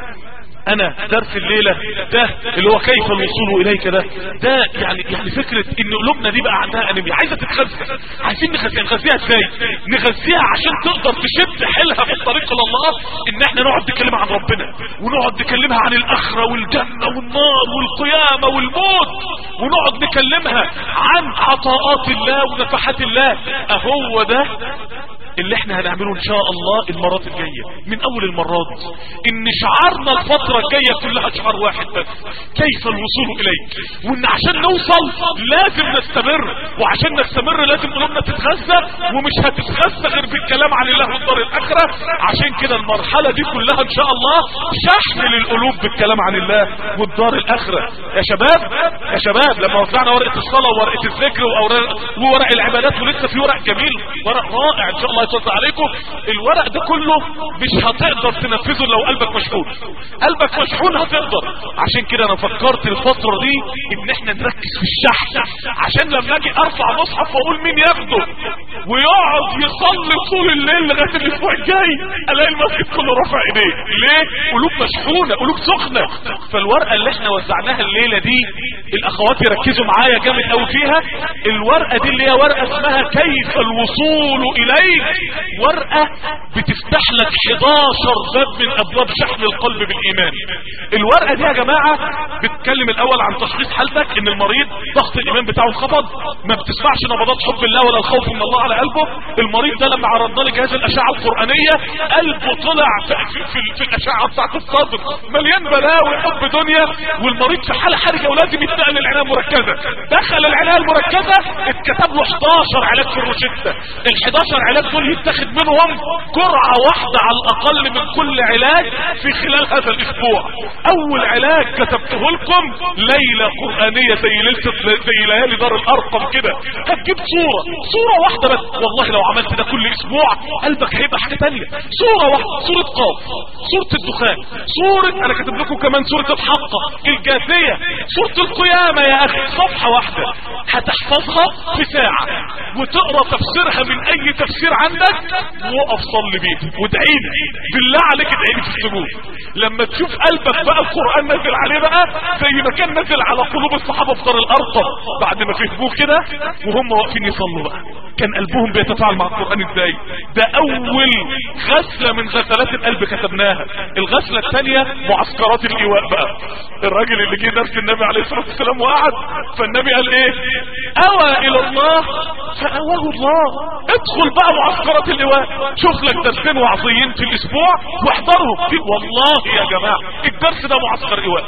انا درس الليلة ده اللي هو كيف الوصول اليك ده ده يعني يعني فكرة ان قلوبنا دي بقى عندها انيميا عايزة تتغذى. عايزين نغذيها نغذيها ازاي؟ نغذيها عشان تقدر تشد حيلها في الطريق الى الله، ان احنا نقعد نتكلم عن ربنا ونقعد نكلمها عن الاخرة والجنة والنار والقيامة والموت، ونقعد نكلمها عن عطاءات الله ونفحات الله. اهو ده اللي احنا هنعمله ان شاء الله المرات الجاية من اول المرات، ان شعارنا الفترة الجاية كلها شعار واحد بس، كيف الوصول اليك. وان عشان نوصل لازم نستمر، وعشان نستمر لازم قلوبنا تتغذى، ومش هتتغذى غير بالكلام عن الله والدار الاخرة. عشان كده المرحلة دي كلها ان شاء الله شحن للقلوب بالكلام عن الله والدار الاخرة. يا شباب يا شباب لما وزعنا ورقة الصلاة وورقة الذكر وورق العبادات، ولسه في ورق جميل ورق رائع ان شاء الله يتوزع عليكم، الورق ده كله مش هتقدر تنفذه لو قلبك مشحون. قلبك مشحون هتقدر. عشان كده انا فكرت الفترة دي ان احنا نركز في الشحن، عشان لما اجي ارفع مصحف واقول مين ياخده ويقعد يصلي طول الليل لغايه الاسبوع الجاي الاقي المسجد كله رافع ايديه. ليه؟ قلوب مشحونه، قلوب سخنه. فالورقه اللي احنا وزعناها الليله دي الاخوات يركزوا معايا جامد قوي فيها. الورقه دي اللي هي ورقه اسمها كيف الوصول اليك، ورقة بتفتح لك حداشر باب من ابواب شحن القلب بالايمان. الورقة دي يا جماعة بتتكلم الاول عن تشخيص حالتك، ان المريض ضغط الايمان بتاعه انخفض، ما بتسمعش نبضات حب الله ولا الخوف من الله على قلبه. المريض ده لما عرضنا له جهاز الاشعة القرآنية قلبه طلع في, في, في, في الاشعة بتاعت الصدر مليان بلاوي حب دنيا، والمريض في حالة حرجة ولازم يتنقل العناية المركزة. دخل العناية المركزة اتكتب له حداشر علاج في الروشتة. ال حداشر علاج دول يتاخد منهم جرعة واحدة على الاقل من كل علاج في خلال هذا الاسبوع. اول علاج كتبته لكم ليلة قرآنية زي ليلة زي ليالي دار الارقم كده، هتجيب صورة صورة واحدة بس. والله لو عملت ده كل اسبوع قلبك هيبقى حاجة تانية. صورة واحدة، صورة قاف، صورة الدخان، صورة انا كاتب لكم كمان صورة الحقة، الجاثية، صورة القيامة. يا اخي صفحة واحدة هتحفظها في ساعة وتقرأ تفسيرها من اي تفسير عندك، وقف صلي بيه وادعي لي بالله عليك، ادعي لي في السجود. لما تشوف قلبك بقى القرآن نزل عليه بقى زي ما كان نزل على قلوب الصحابة في دار الارقم بعد ما فهموه كده وهم واقفين يصلوا بقى، كان قلبهم بيتفاعل مع القرآن ازاي. ده اول غسلة من غسلات القلب كتبناها. الغسلة الثانية معسكرات الايواء بقى. الراجل اللي جه درس النبي عليه الصلاة والسلام وقعد، فالنبي قال ايه؟ اوى الى الله فاواه الله. ادخل بقى معسكرات الايواء، شوف لك درسين وعظيين في الاسبوع واحضرهم. والله يا جماعة الدرس ده معسكر ايواء.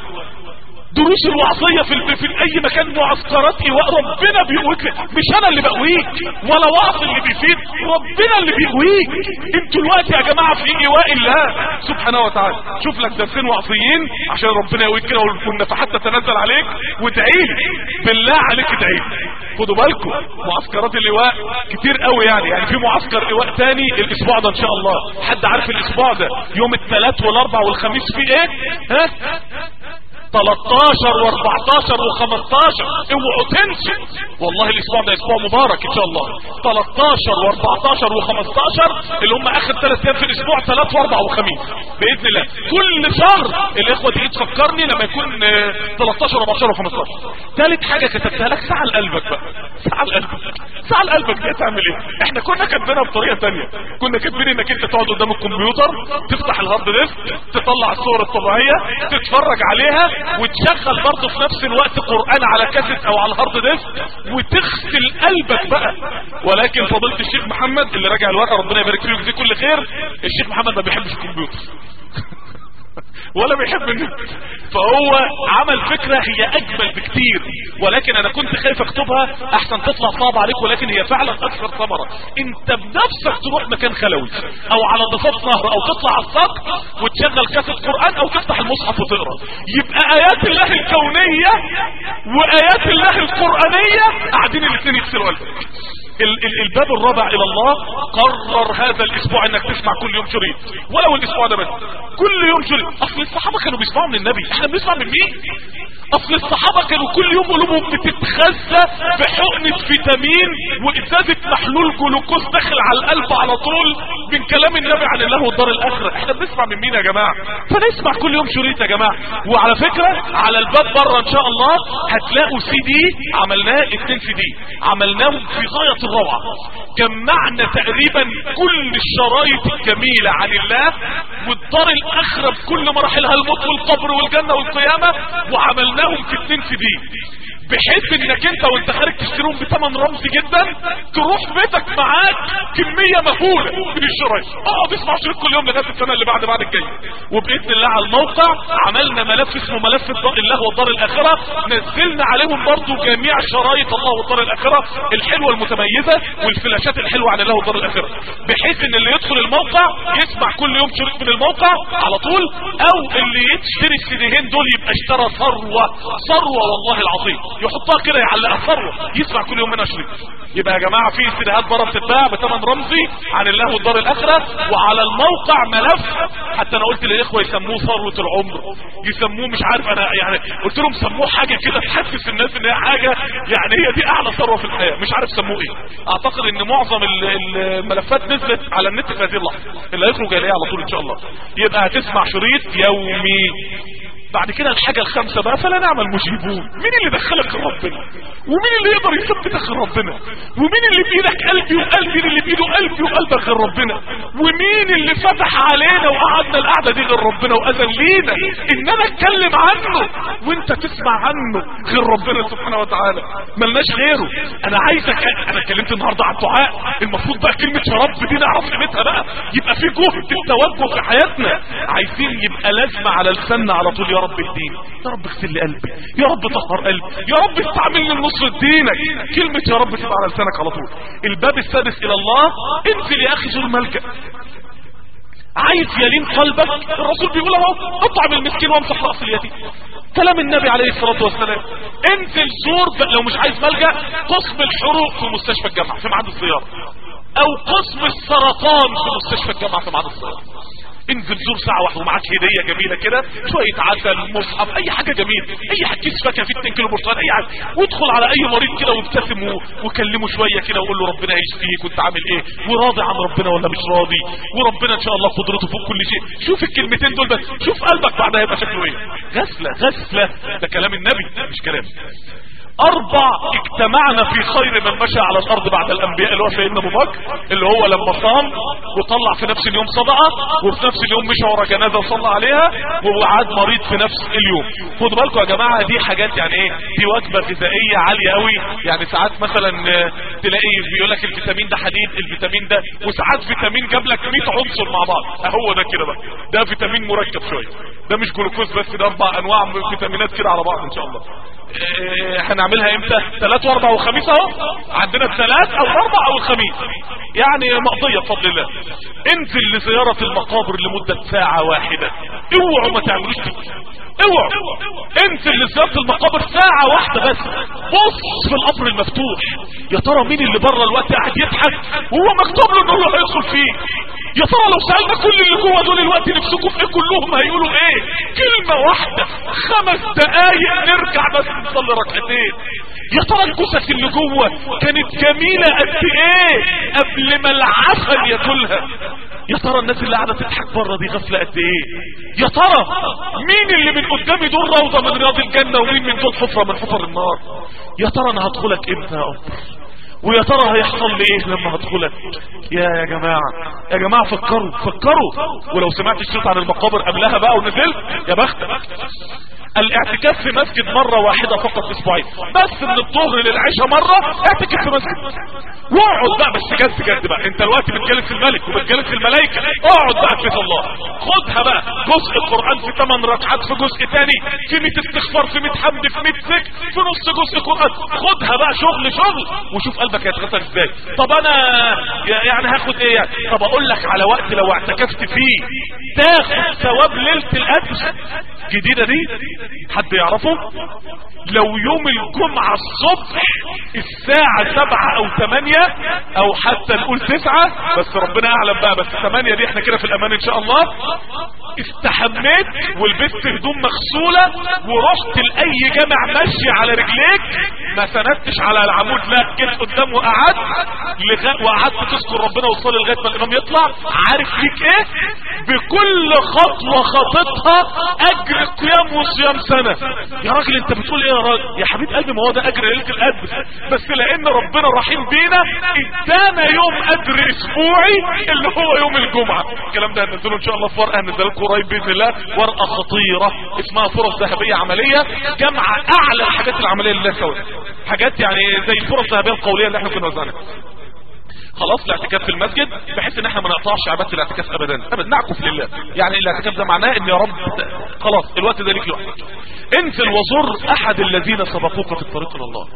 دروس الوعظية في, في اي مكان معسكرات ايواء. ربنا بيقويك، مش انا اللي بقويك ولا وعظ اللي بيفيد، ربنا اللي بيقويك. انتوا الوقت يا جماعة في ايواء الله سبحانه وتعالى. شوف لك درسين وعظيين عشان ربنا يقويك كده والنفحات تتنزل عليك، وادعي لي بالله عليك ادعي لي. خدوا بالكم معسكرات الايواء كتير قوي يعني يعني في معسكر ايواء تاني الاسبوع ده ان شاء الله. حد عارف الاسبوع ده يوم الثلاث والاربع والخميس فيه ايه؟ ها تلتاشر واربعتاشر وخمستاشر اوعوا تنسوا، والله الاسبوع ده اسبوع مبارك ان شاء الله. تلتاشر واربعتاشر وخمستاشر اللي هم اخر ثلاث ايام في الاسبوع، ثلاث واربع وخميس باذن الله. كل شهر الاخوه دي تفكرني لما يكون تلتاشر واربعتاشر وخمستاشر. ثالث حاجه كتبتها لك، ساعه لقلبك بقى، ساعه لقلبك. ساعه لقلبك دي هتعمل ايه؟ احنا كنا كاتبينها بطريقه ثانيه، كنا كاتبين انك انت تقعد قدام الكمبيوتر، تفتح الهارد ديسك، تطلع الصور الطبيعيه، تتفرج عليها، وتشغل برضه في نفس الوقت قرآن على كاسيت او على الهارد ديسك، وتغسل قلبك بقى. ولكن فضيلة الشيخ محمد اللي راجع الورقه ربنا يبارك فيه ويجزيه كل خير، الشيخ محمد ما بيحبش الكمبيوتر ولا بيحب النت، فهو عمل فكرة هي اجمل بكتير، ولكن انا كنت خايف اكتبها احسن تطلع صعب عليك، ولكن هي فعلا اكثر ثمرة. انت بنفسك تروح مكان خلوي او على ضفاف نهر او تطلع على السطح وتشغل كاسة قرآن او تفتح المصحف وتقرأ، يبقى ايات الله الكونية وايات الله القرآنية قاعدين الاثنين يغسلوا قلبك. الباب الرابع الى الله، قرر هذا الاسبوع انك تسمع كل يوم شريط، ولو الاسبوع ده بس كل يوم شريط. اصل الصحابه كانوا بيسمعوا من النبي، احنا بنسمع من مين؟ اصل الصحابه كانوا كل يوم قلوبهم بتتغذى بحقنه فيتامين وازازه محلول جلوكوز داخل على القلب على طول من كلام النبي عن الله والدار الاخره. احنا بنسمع من مين يا جماعه؟ فنسمع كل يوم شريط يا جماعه. وعلى فكره على الباب بره ان شاء الله هتلاقوا سي دي عملناه، اتنين سي دي عملناهم في غايه الروعه، جمعنا تقريبا كل الشرايط الجميله عن الله والدار الاخره بكل مراحلها، الموت والقبر والجنه والقيامه، وعملناهم في اتنين سي دي، بحيث انك انت وانت خارج تشتريهم بثمن رمزي جدا، تروح بيتك معاك كميه مهوله من الشرايط، اقعد اسمع شريط كل يوم لغايه السنه اللي بعد بعد الجايه. وباذن الله على الموقع عملنا ملف اسمه ملف الله والدار الاخره، نزلنا عليهم برضو جميع شرايط الله والدار الاخره الحلوه المتميزه والفلاشات الحلوه عن الله والدار الاخره، بحيث ان اللي يدخل الموقع يسمع كل يوم شريط من الموقع على طول، او اللي يشتري السيديهين دول يبقى اشترى ثروه ثروه والله العظيم، يحطها كده يعلقها ثروه يسمع كل يوم منها شريط. يبقى يا جماعه في سيديهات بره بتتباع بثمن رمزي عن الله والدار الاخره، وعلى الموقع ملف، حتى انا قلت للاخوه يسموه ثروه العمر، يسموه مش عارف انا يعني، قلت لهم سموه حاجه كده تحسس الناس ان هي حاجه يعني هي دي اعلى ثروه في الحياه، مش عارف سموه ايه. اعتقد ان معظم الملفات نزلت على النت في هذه اللحظه، اللي هيخرج عليه على طول ان شاء الله. يبقى هتسمع شريط يومي. بعد كده الحاجة الخامسة بقى، فلا نعمل مجيبون. مين اللي دخلك ربنا؟ ومين اللي يقدر يثبتك ربنا؟ ومين اللي بإيدك قلبي وقلبي اللي بإيده قلبي وقلبك غير ربنا؟ ومين اللي فتح علينا وقعدنا القعدة دي غير ربنا وأذن لينا إن أنا أتكلم عنه وأنت تسمع عنه غير ربنا سبحانه وتعالى؟ ملناش غيره. أنا عايزك، أنا اتكلمت النهاردة عن الدعاء، المفروض بقى كلمة يا رب دي نعرف قيمتها بقى، يبقى في جهد التوجه في حياتنا، عايزين يبقى لازمة على لساننا على طول، يا رب اهديني، يا رب اغسل لي قلبي، يا رب طهر قلبي، يا رب استعملني لنصر دينك. كلمة يا رب تبقى على لسانك على طول. الباب السادس الى الله، انزل يا اخي زور ملجأ. عايز يلين قلبك، الرسول بيقول اهو اطعم المسكين وامسح راس اليتيم، كلام النبي عليه الصلاة والسلام. انزل زور، لو مش عايز ملجأ، قسم الحروق في مستشفى الجامعة في ميعاد الزيارة، او قسم السرطان في مستشفى الجامعة في ميعاد الزيارة. انزل زور ساعة واحدة ومعاك هدية جميلة كده، شوية عسل، مصحف، اي حاجة جميلة، اي حاجة، كيس فاكهة فيه اتنين كيلو برتقال، اي حاجة، وادخل على اي مريض كده وابتسم وكلمه شوية كده وقول له ربنا يشفيك وانت عامل ايه، وراضي عن ربنا ولا مش راضي، وربنا ان شاء الله قدرته فوق كل شيء. شوف الكلمتين دول بس، شوف قلبك بعدها يبقى شكله ايه. غسلة غسلة، ده كلام النبي مش كلام. اربع اجتمعنا في خير من مشى على الارض بعد الانبياء، اللي هو سيدنا ابو بكر، اللي هو لما صام وطلع في نفس اليوم صدقه، وفي نفس اليوم مشى ورا جنازه وصلى عليها، ووعد مريض في نفس اليوم. خدوا بالكم يا جماعه، دي حاجات يعني ايه، دي وجبه غذائيه عاليه قوي. يعني ساعات مثلا تلاقي بيقول لك الفيتامين ده حديد، الفيتامين ده، وساعات فيتامين جاب لك مية عنصر مع بعض، اهو ده كده بقى، ده فيتامين مركب شويه، ده مش جلوكوز بس، ده اربع انواع من الفيتامينات كده على بعض ان شاء الله. هنعملها امتى؟ ثلاث واربع وخميس اهو، عندنا الثلاث او الاربع او الخميس، يعني مقضية بفضل الله. انزل لزيارة المقابر لمدة ساعة واحدة، اوعوا ما تعملوش كده، اوعوا. انزل لزيارة المقابر ساعة واحدة بس، بص في القبر المفتوح، يا ترى مين اللي بره الوقت قاعد يضحك وهو مكتوب له انه هيدخل فيه؟ يا ترى لو سألنا كل اللي جوه دول الوقت نفسكم في ايه كلهم هيقولوا ايه؟ كلمة واحدة، خمس دقايق نرجع بس نصلي ركعتين. يا ترى الجثث اللي جوه كانت جميلة قد ايه قبل ما العسل ياكلها. يا ترى الناس اللي قاعدة تضحك بره دي غفلة قد ايه. يا ترى مين اللي من قدامي دول روضة من رياض الجنة ومين من دول حفرة من حفر النار. يا ترى انا هدخلك امتى يا قمر، ويا ترى هيحصل لي ايه لما هدخلك. يا يا جماعة يا جماعة فكروا فكروا. ولو سمعت الشيط عن المقابر قبلها بقى ونزلت يا بختك. الاعتكاف في مسجد مرة واحدة فقط في اسبوعين، بس من الظهر للعشاء مرة اعتكف في مسجد واقعد بقى. بس جد جد بقى، انت الوقت بتجلس في الملك وبتجلس في الملائكة، اقعد بقى في الله. خدها بقى جزء القرآن في ثمان ركعات، في جزء تاني في مية استغفار، في مية حمد، في مية ذكر، في نص جزء قرآن. خدها بقى شغل شغل وشوف قلبك هيتغسل ازاي. طب انا يعني هاخد ايه يعني؟ طب اقول لك على وقت لو اعتكفت فيه تاخد ثواب ليلة القدر جديدة دي، حد يعرفه؟ لو يوم الجمعة الصبح الساعة سبعة او ثمانية او حتى نقول تسعة، بس ربنا اعلم بقى، بس ثمانية دي احنا كده في الامان ان شاء الله، استحميت ولبست هدوم مغسولة ورحت لأي جامع ماشي على رجليك، ما سندتش على العمود، لا جيت قدام وقعدت لغا... وقعدت تذكر ربنا وتصلي لغاية ما الامام يطلع، عارف ليك ايه؟ بكل خطوة خطتها اجر قيام وصيام سنة. يا راجل انت بتقول ايه يا راجل؟ يا حبيب قلبي ما هو ده اجر ليلة القدر، بس لان ربنا رحيم بينا ادانا يوم اجر اسبوعي اللي هو يوم الجمعة. الكلام ده هننزله ان شاء الله في ورقة هننزله قريب باذن الله، ورقة خطيرة اسمها فرص ذهبية عملية، جمع اعلى الحاجات العملية لله سوا، حاجات يعني زي الفرص الذهبية القولية اللي احنا كنا وزعناها. خلاص الاعتكاف في المسجد بحيث ان احنا ما نقطعش عبادة الاعتكاف ابدا ابدا، نعكف لله. يعني الاعتكاف ده معناه ان يا رب خلاص الوقت ده ليك لوحدك، انزل وزر احد الذين سبقوك في الطريق الى الله.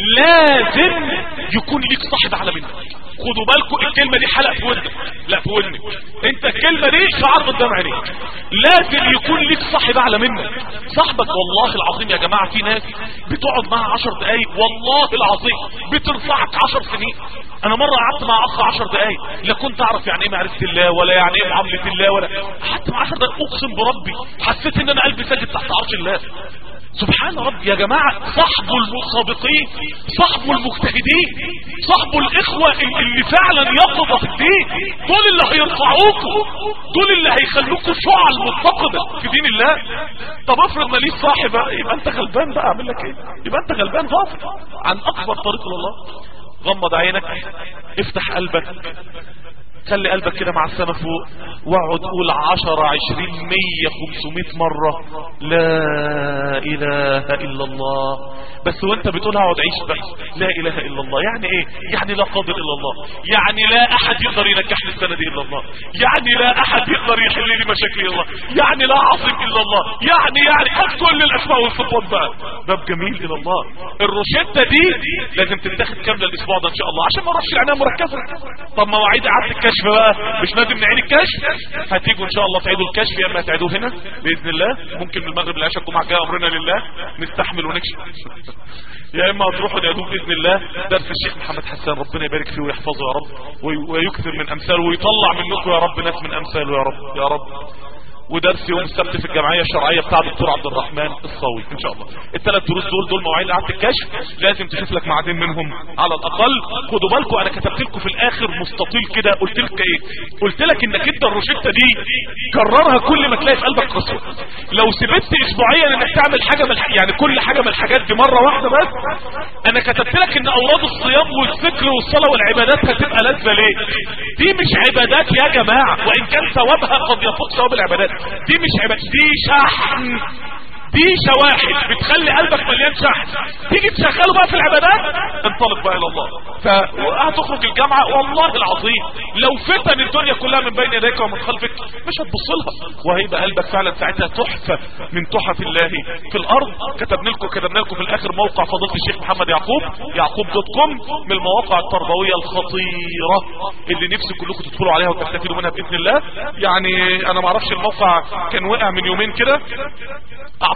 لازم يكون ليك صاحب اعلى منك. خدوا بالكم الكلمة دي حلقة في ودنك، لا في ودنك انت، الكلمة دي شعار قدام عينيك. لازم يكون ليك صاحب اعلى منك. صاحبك والله العظيم يا جماعة في ناس بتقعد معها عشر دقايق والله العظيم بترفعك عشر سنين. انا مرة قعدت مع اخ عشر دقايق، لا كنت اعرف يعني ايه معرفة الله ولا يعني ايه معاملة الله، ولا قعدت مع عشر دقايق اقسم بربي حسيت ان انا قلبي ساجد تحت عرش الله. سبحان رب يا جماعة. صاحبوا المسابقين، صاحبوا المجتهدين، صاحبوا الاخوة اللي فعلا يقظوا في الدين، دول اللي هيرفعوكوا، دول اللي هيخلوكوا شعل متقدة في دين الله. طب افرض ماليش صاحب يبقى انت غلبان بقى، اعمل لك ايه؟ يبقى انت غلبان غافل عن اكبر طريق لله. غمض عينك، افتح قلبك، خلي قلبك كده مع السما فوق، واقعد قول عشرة عشرين مية خمسمائة مرة لا اله الا الله. بس وانت بتقولها اقعد عيش بقى لا اله الا الله. يعني ايه؟ يعني لا قادر الا الله، يعني لا احد يقدر ينجحني السنة دي الا الله، يعني لا احد يقدر يحل لي مشاكلي الا الله، يعني لا عظيم الا الله، يعني يعني خد كل الاسماء والصفات بقى. باب جميل الى الله. الروشتة دي لازم تتاخد كاملة الاسبوع ده ان شاء الله عشان ما نروحش العناية مركزة. طب مواعيد قعدة الكشف بقى مش لازم نعيد الكشف، هتيجوا ان شاء الله تعيدوا الكشف، يا اما هتعيدوه هنا باذن الله، ممكن من المغرب للعشاء الجمعه الجايه امرنا لله نستحمل ونكشف، يا اما هتروحوا تعيدوه باذن الله درس الشيخ محمد حسان ربنا يبارك فيه ويحفظه يا رب ويكثر من امثاله ويطلع منكم يا رب ناس من امثاله يا رب يا رب. ودرس يوم السبت في الجمعيه الشرعيه بتاع الدكتور عبد الرحمن الصاوي ان شاء الله. الثلاث دروس دول دول مواعيد قعده الكشف، لازم تشوف لك ميعادين منهم على الاقل. خدوا بالكم انا كتبت لكم في الاخر مستطيل كده، قلت لك ايه؟ قلت لك انك انت الروشته دي كررها كل ما تلاقي في قلبك قسوه. لو سبت اسبوعيا انك تعمل حاجه من يعني كل حاجه من الحاجات دي مره واحده بس، انا كتبت لك ان اوراد الصيام والذكر والصلاه والعبادات هتبقى لذة ليه؟ دي مش عبادات يا جماعه، وان كان ثوابها قد يفوق ثواب العبادات، دي مش عبادة، دي شحن، دي شواحن بتخلي قلبك مليان شحن، تيجي تشغله بقى في العبادات انطلق بقى الى الله. فهتخرج الجامعة والله العظيم لو فتن الدنيا كلها من بين يديك ومن خلفك مش هتبص لها، وهيبقى قلبك فعلا ساعتها تحفة من تحف الله في الارض. كتبنا لكم كتبنا لكم في الاخر موقع فضيلة الشيخ محمد يعقوب يعقوب دوت كوم من المواقع التربوية الخطيرة اللي نفسي كلكم تدخلوا عليها وتستفيدوا منها باذن الله. يعني انا ما اعرفش الموقع كان وقع من يومين كده،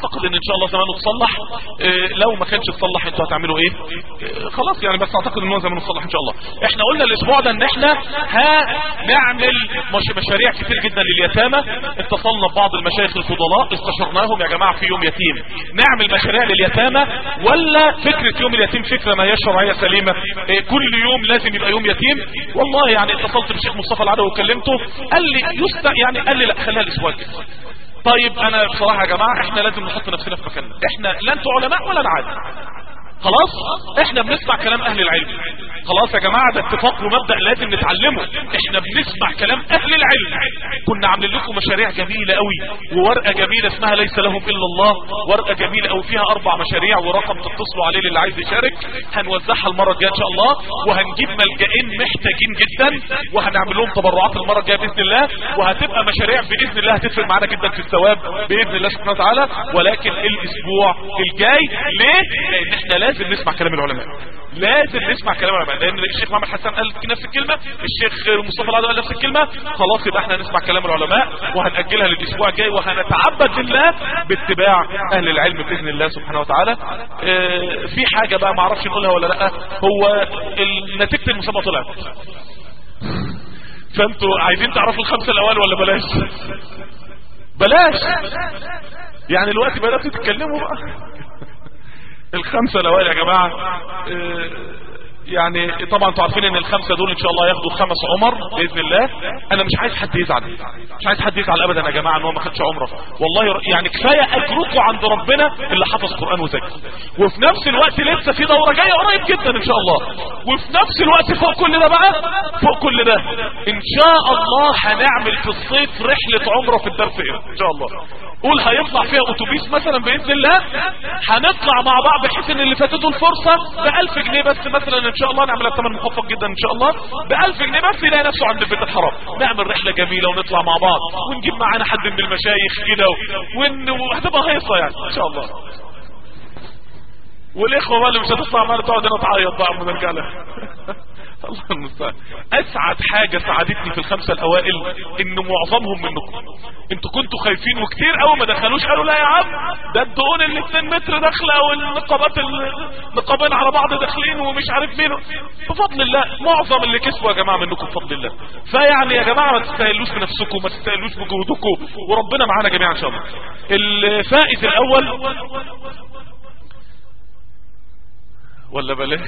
اعتقد ان ان شاء الله زمانه تصلح. اه لو ما كانش تصلح انتوا هتعملوا ايه؟ اه خلاص يعني، بس اعتقد ان هو زمانه تصلح ان شاء الله. احنا قلنا الاسبوع ده ان احنا هنعمل مش مشاريع كتير جدا لليتامى. اتصلنا ببعض المشايخ الفضلاء استشرناهم، يا جماعه في يوم يتيم نعمل مشاريع لليتامى ولا فكره يوم اليتيم فكره ما هي شرعيه سليمه؟ اه كل يوم لازم يبقى يوم يتيم. والله يعني اتصلت بالشيخ مصطفى العدوي وكلمته، قال لي يست يعني قال لي لا خليها الاسبوع الجاي. طيب انا بصراحه يا جماعه احنا لازم نحط نفسنا في مكاننا، احنا لا انتوا علماء ولا نعاد، خلاص احنا بنسمع كلام اهل العلم. خلاص يا جماعه ده اتفاق ومبدأ لازم نتعلمه، احنا بنسمع كلام اهل العلم. كنا عاملين لكم مشاريع جميله قوي وورقه جميله اسمها ليس لهم الا الله، ورقه جميله قوي فيها اربع مشاريع ورقم تتصلوا عليه للي عايز يشارك. هنوزعها المره الجايه ان شاء الله، وهنجيب ملجئين محتاجين جدا وهنعمل لهم تبرعات المره الجايه باذن الله، وهتبقى مشاريع باذن الله هتفرق معانا جدا في الثواب باذن الله سبحانه وتعالى. ولكن الاسبوع الجاي ليه؟ لان احنا لازم لازم نسمع كلام العلماء، لازم نسمع كلام العلماء، لان الشيخ محمد حسن قال نفس الكلمه، الشيخ مصطفى العدوي قال نفس الكلمه. خلاص يبقى احنا نسمع كلام العلماء وهنأجلها للاسبوع الجاي، وهنتعبد بالله باتباع اهل العلم باذن الله سبحانه وتعالى. اه في حاجه بقى ما اعرفش نقولها ولا لا، هو نتيجه المسابقه طلعت، فانتوا عايزين تعرفوا الخمسه الاوائل ولا بلاش؟ بلاش يعني الوقت بدأتوا تتكلموا بقى. الخمسة الاوائل يا جماعة اه يعني طبعا انتوا عارفين ان الخمسة دول ان شاء الله ياخدوا خمس عمر باذن الله. انا مش عايز حد يزعل، مش عايز حد يزعل ابدا يا جماعه ان هو ما خدش عمره، والله يعني كفايه اجركم عند ربنا اللي حفظ قران وذاكر، وفي نفس الوقت لسه في دوره جايه قريب جدا ان شاء الله، وفي نفس الوقت فوق كل ده بقى فوق كل ده ان شاء الله هنعمل في الصيف رحله عمره في الدرس ان شاء الله. قول هيطلع فيها اتوبيس مثلا باذن الله، هنطلع مع بعض بحيث ان اللي فاتته الفرصه ب ألف جنيه بس مثلا ان شاء الله نعملها بثمن مخفض جدا ان شاء الله، ب ألف جنيه بس يلاقي نفسه عند البيت الحرام. نعمل رحله جميله ونطلع مع بعض ونجيب معانا حد من المشايخ كده وهتبقى هيصه يعني ان شاء الله. والاخوه بقى اللي مش هتطلع معانا تقعد هنا تعيط بقى من الرجاله. الله المستعان. اسعد حاجه سعادتني في الخمسه الاوائل ان معظمهم منكم انتوا كنتوا خايفين وكتير قوي ما دخلوش، قالوا لا يا عم ده الدقون اللي اتنين متر داخله والنقابات النقابين على بعض داخلين ومش عارف مين. بفضل الله معظم اللي كسبوا يا جماعه منكم بفضل الله. فيعني يا جماعه ما تستاهلوش بنفسكم، ما تستاهلوش بجهودكم، وربنا معانا جميعا ان شاء الله. الفائز الاول ولا بلاش؟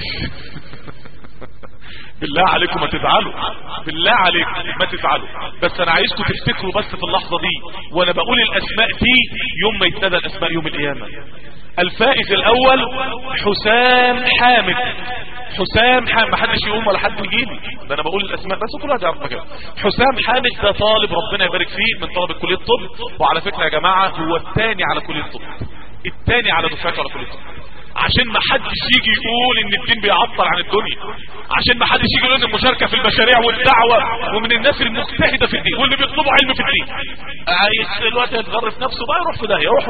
بالله عليكم ما تزعلوا، بالله عليكم ما تزعلوا، بس انا عايزكم تفتكروا بس في اللحظة دي وانا بقول الاسماء دي يوم ما يتندى الاسماء يوم القيامة. الفائز الاول حسام حامد. حسام حامد ما حدش يقوم ولا حد يجيلي، ده انا بقول الاسماء بس كل واحد يعرف مكانه. حسام حامد ده طالب ربنا يبارك فيه من طلبة كلية الطب، وعلى فكرة يا جماعة هو الثاني على كلية الطب، الثاني على دفعته على كلية الطب، عشان ما حدش يجي يقول ان الدين بيعطل عن الدنيا، عشان ما حدش يجي يقول ان المشاركه في المشاريع والدعوه ومن الناس المجتهده في الدين واللي بيطلبوا علم في الدين عايز دلوقتي يتغرف نفسه بقى يروح في ده يروح،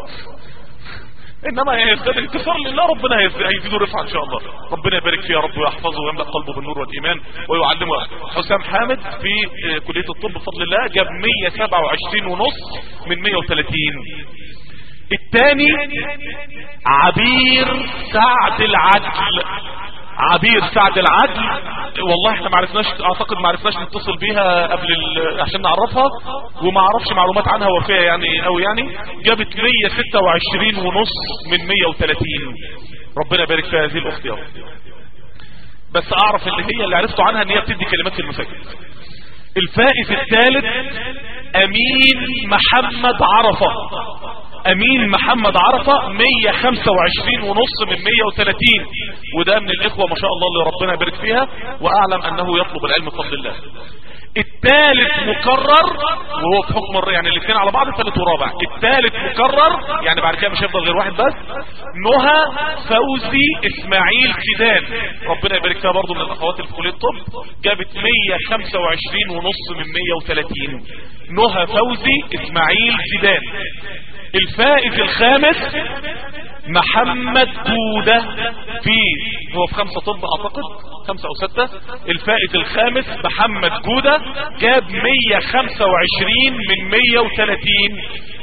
انما يزداد انتصار لله ربنا هيزيده رفعه ان شاء الله. ربنا يبارك فيه يا رب ويحفظه ويملأ قلبه بالنور والايمان ويعلمه. حسام حامد في كليه الطب بفضل الله جاب مية وسبعة وعشرين ونص من مية وثلاثين. الثاني عبير سعد العدل. عبير سعد العدل والله احنا ما عرفناش، اعتقد ما عرفناش نتصل بيها قبل عشان نعرفها وما اعرفش معلومات عنها وفيه يعني او يعني جابت مية وستة وعشرين ونص من مية وثلاثين. ربنا يبارك فيها هذه الاخت يا رب. بس اعرف اللي هي اللي عرفته عنها ان هي بتدي كلمات في المساجد. الفائز الثالث امين محمد عرفة. امين محمد عرفة مية وخمسة وعشرين ونص من مية وثلاثين، وده من الاخوة ما شاء الله اللي ربنا يبارك فيها واعلم انه يطلب العلم بفضل الله. الثالث مكرر وهو في حكم يعني الاثنين على بعض الثالث والرابع. الثالث مكرر يعني بعد كده مش هيفضل غير واحد بس، نهى فوزي اسماعيل سيدان. ربنا يبارك فيها برضه من الاخوات اللي في كليه الطب، جابت مية وخمسة وعشرين ونص من مية وثلاثين. نهى فوزي اسماعيل سيدان. الفائز الخامس محمد جودة في هو في خمسة طب اعتقد خمسة او ستة. الفائز الخامس محمد جودة جاب مية وخمسة وعشرين من مية وثلاثين.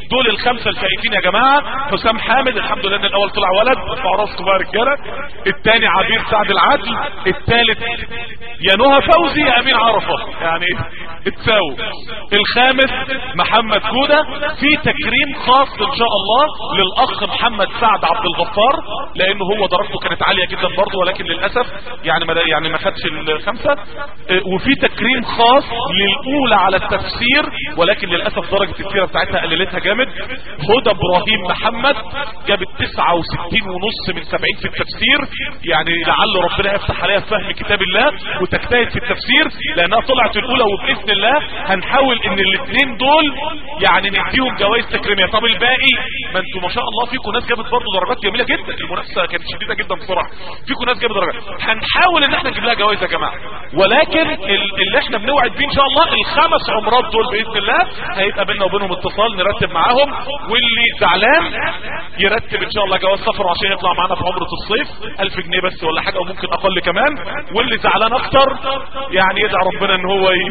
دول الخمسة الفائزين يا جماعة. حسام حامد الحمد لله ان الاول طلع ولد، ارفعوا راسكم بقى رجاله. الثاني عبير سعد العدل. الثالث يا نهى فوزي يا امين عرفه، يعني اتساووا. الخامس محمد جودة. في تكريم خاص ان شاء الله للاخ محمد سعد عبد الغفار، لانه هو درجته كانت عاليه جدا برضه، ولكن للاسف يعني ما يعني ما خدش الخمسه. وفي تكريم خاص للاولى على التفسير، ولكن للاسف درجه السيره بتاعتها قللتها جامد. هدى ابراهيم محمد جابت تسعة وستين ونص من سبعين في التفسير، يعني لعل ربنا يفتح عليها فهم كتاب الله وتجتهد في التفسير لانها طلعت الاولى. وباذن الله هنحاول ان الاثنين دول يعني نديهم جوائز تكريميه. طب الباقي ما انتوا ما شاء الله فيكم ناس جابت برضه درجات جميله جدا، المنافسه كانت شديده جدا بصراحه، فيكم ناس جابت درجات. هنحاول ان احنا نجيب لها جوائز يا جماعه، ولكن اللي احنا بنوعد بيه ان شاء الله الخمس عمرات دول باذن الله هيبقى بيننا وبينهم اتصال نرتب معاهم، واللي زعلان يرتب ان شاء الله جواز سفر عشان يطلع معانا في عمره الصيف ألف جنيه بس ولا حاجه، او ممكن اقل كمان. واللي زعلان اكتر يعني يدعي ربنا ان هو ي...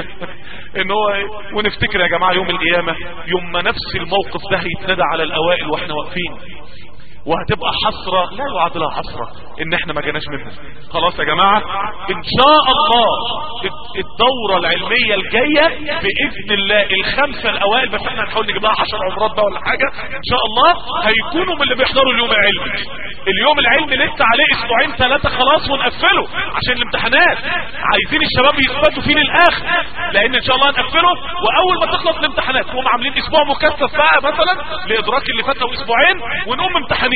ان هو ي... ونفتكر يا جماعه يوم القيامه يوم ما نفس الموقف ده هيتندى على الاوائل واحنا واقفين، وهتبقى حسرة لا يعادلها حسرة ان احنا ما جيناش منها. خلاص يا جماعة ان شاء الله الدورة العلمية الجاية باذن الله الخمسة الاوائل، بس احنا هنحاول نجيب لها عشر عمرات بقى ولا حاجة ان شاء الله، هيكونوا من اللي بيحضروا اليوم العلمي. اليوم العلمي لسه عليه اسبوعين ثلاثة خلاص ونقفله عشان الامتحانات، عايزين الشباب يثبتوا فيه للاخر، لان ان شاء الله هنقفله واول ما تخلص الامتحانات نقوم عاملين اسبوع مكثف بقى مثلا لادراك اللي فاتوا اسبوعين ونقوم امتحانين.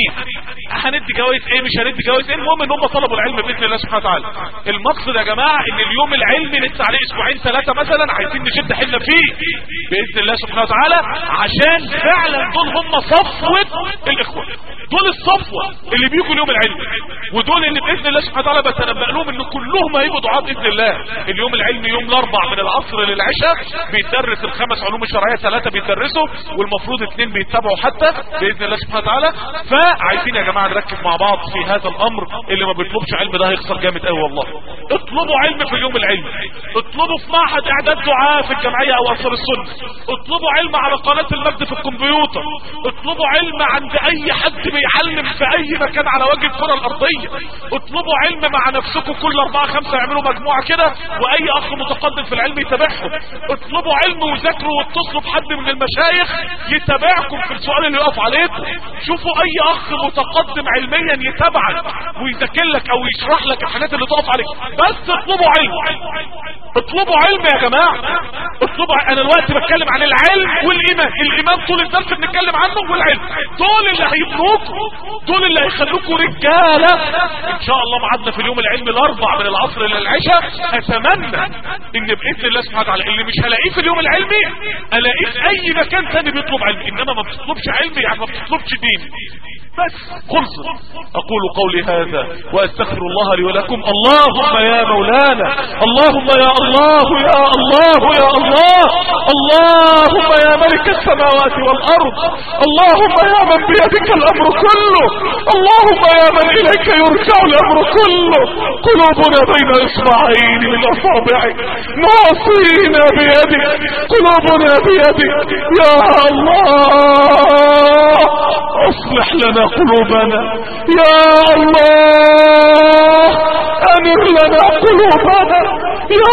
هندي جوائز ايه مش هندي جوائز ايه، المهم ان هم طلبوا العلم باذن الله سبحانه وتعالى. المقصد يا جماعه ان اليوم العلمي لسه عليه اسبوعين ثلاثه مثلا، عايزين نشد حيلنا فيه باذن الله سبحانه وتعالى، عشان فعلا دول هم صفوه الاخوه، دول الصفوه اللي بيجوا اليوم العلمي، ودول اللي باذن الله سبحانه وتعالى بتنبأ لهم ان كلهم هيبقوا دعاء باذن الله. اليوم العلمي يوم الاربع من العصر للعشاء بيدرس الخمس علوم الشرعيه، ثلاثه بيدرسوا والمفروض اثنين بيتبعوا حتى باذن الله سبحانه وتعالى. فعايزين يا جماعه نركز مع بعض في هذا الامر، اللي ما بيطلبش علم ده هيخسر جامد قوي والله. اطلبوا علم في اليوم العلمي، اطلبوا في معهد اعداد دعاء في الجمعيه او انصار السنه، اطلبوا علم على قناه المجد في الكمبيوتر، اطلبوا علم عند اي حد بيعلم في اي مكان على وجه الكره الارضيه، اطلبوا علم مع نفسكم كل اربعه خمسه يعملوا مجموعه كده واي اخ متقدم في العلم يتابعهم، اطلبوا علم وذاكروا واتصلوا بحد من المشايخ يتابعكم في السؤال اللي يقف عليكم، شوفوا اي اخ متقدم علميا يتابعك ويذاكر لك او يشرح لك الحاجات اللي تقف عليك، بس اطلبوا علم، اطلبوا علم يا جماعه، اطلبوا. انا دلوقتي بتكلم عن العلم والايمان، الايمان طول الدرس بنتكلم عنه، والعلم دول اللي هيبنوكم، دول اللي هيخلوكم رجاله ان شاء الله. معادنا في اليوم العلمي الاربع من العصر للعشاء، اتمنى ان باذن الله سبحانه وتعالى اللي مش هلاقيه في اليوم العلمي الاقيه في اي مكان ثاني بيطلب علم، انما ما بتطلبش علم يعني ما بتطلبش دين بس. خلصت. اقول قولي هذا واستغفر الله لي ولكم. اللهم يا مولانا، اللهم يا الله يا الله يا الله، اللهم يا ملك السماوات والارض، اللهم يا من بيدك الامر كله، اللهم يا من اليك يرجع الامر كله. قلوبنا بين اصبعين من اصابعك، ناصينا بيدك، قلوبنا بيدك يا الله. اصلح لنا قلوبنا يا الله، انر لنا قلوبنا يا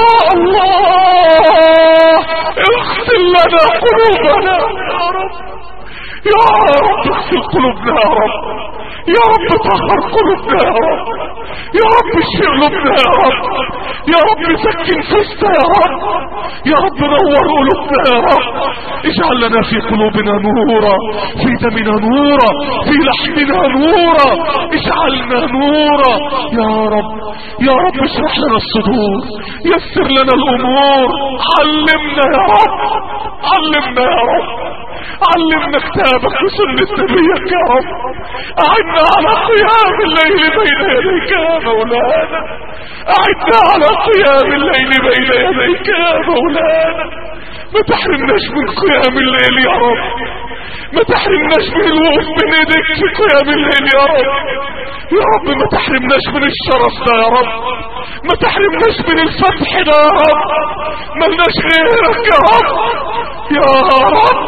الله، اغسل لنا قلوبنا يا رب، يا رب اغسل قلوبنا يا رب، يا رب طهر قلوبنا يا رب، يا رب اشفي قلوبنا يا رب، يا رب سكن نفوسنا يا رب، يا رب نور قلوبنا يا رب، اجعل لنا في قلوبنا نورا، في دمنا نورا، في لحمنا نورا، اجعلنا نورا يا رب، يا رب اشرح لنا الصدور، يسر لنا الامور، علمنا يا رب، علمنا يا رب، علمنا كتابك وسنة نبيك يا رب، اعنا على قيام الليل بين يديك يا مولانا، اعنا على قيام الليل بين يديك يا مولانا، ما تحرمناش من قيام الليل يا رب، ما تحرمناش من الوقوف بين يديك في قيام الليل يا رب، يا رب ما تحرمناش من الشرف ده يا رب، ما تحرمناش من الفتح ده يا رب، ملناش غيرك يا رب، يا رب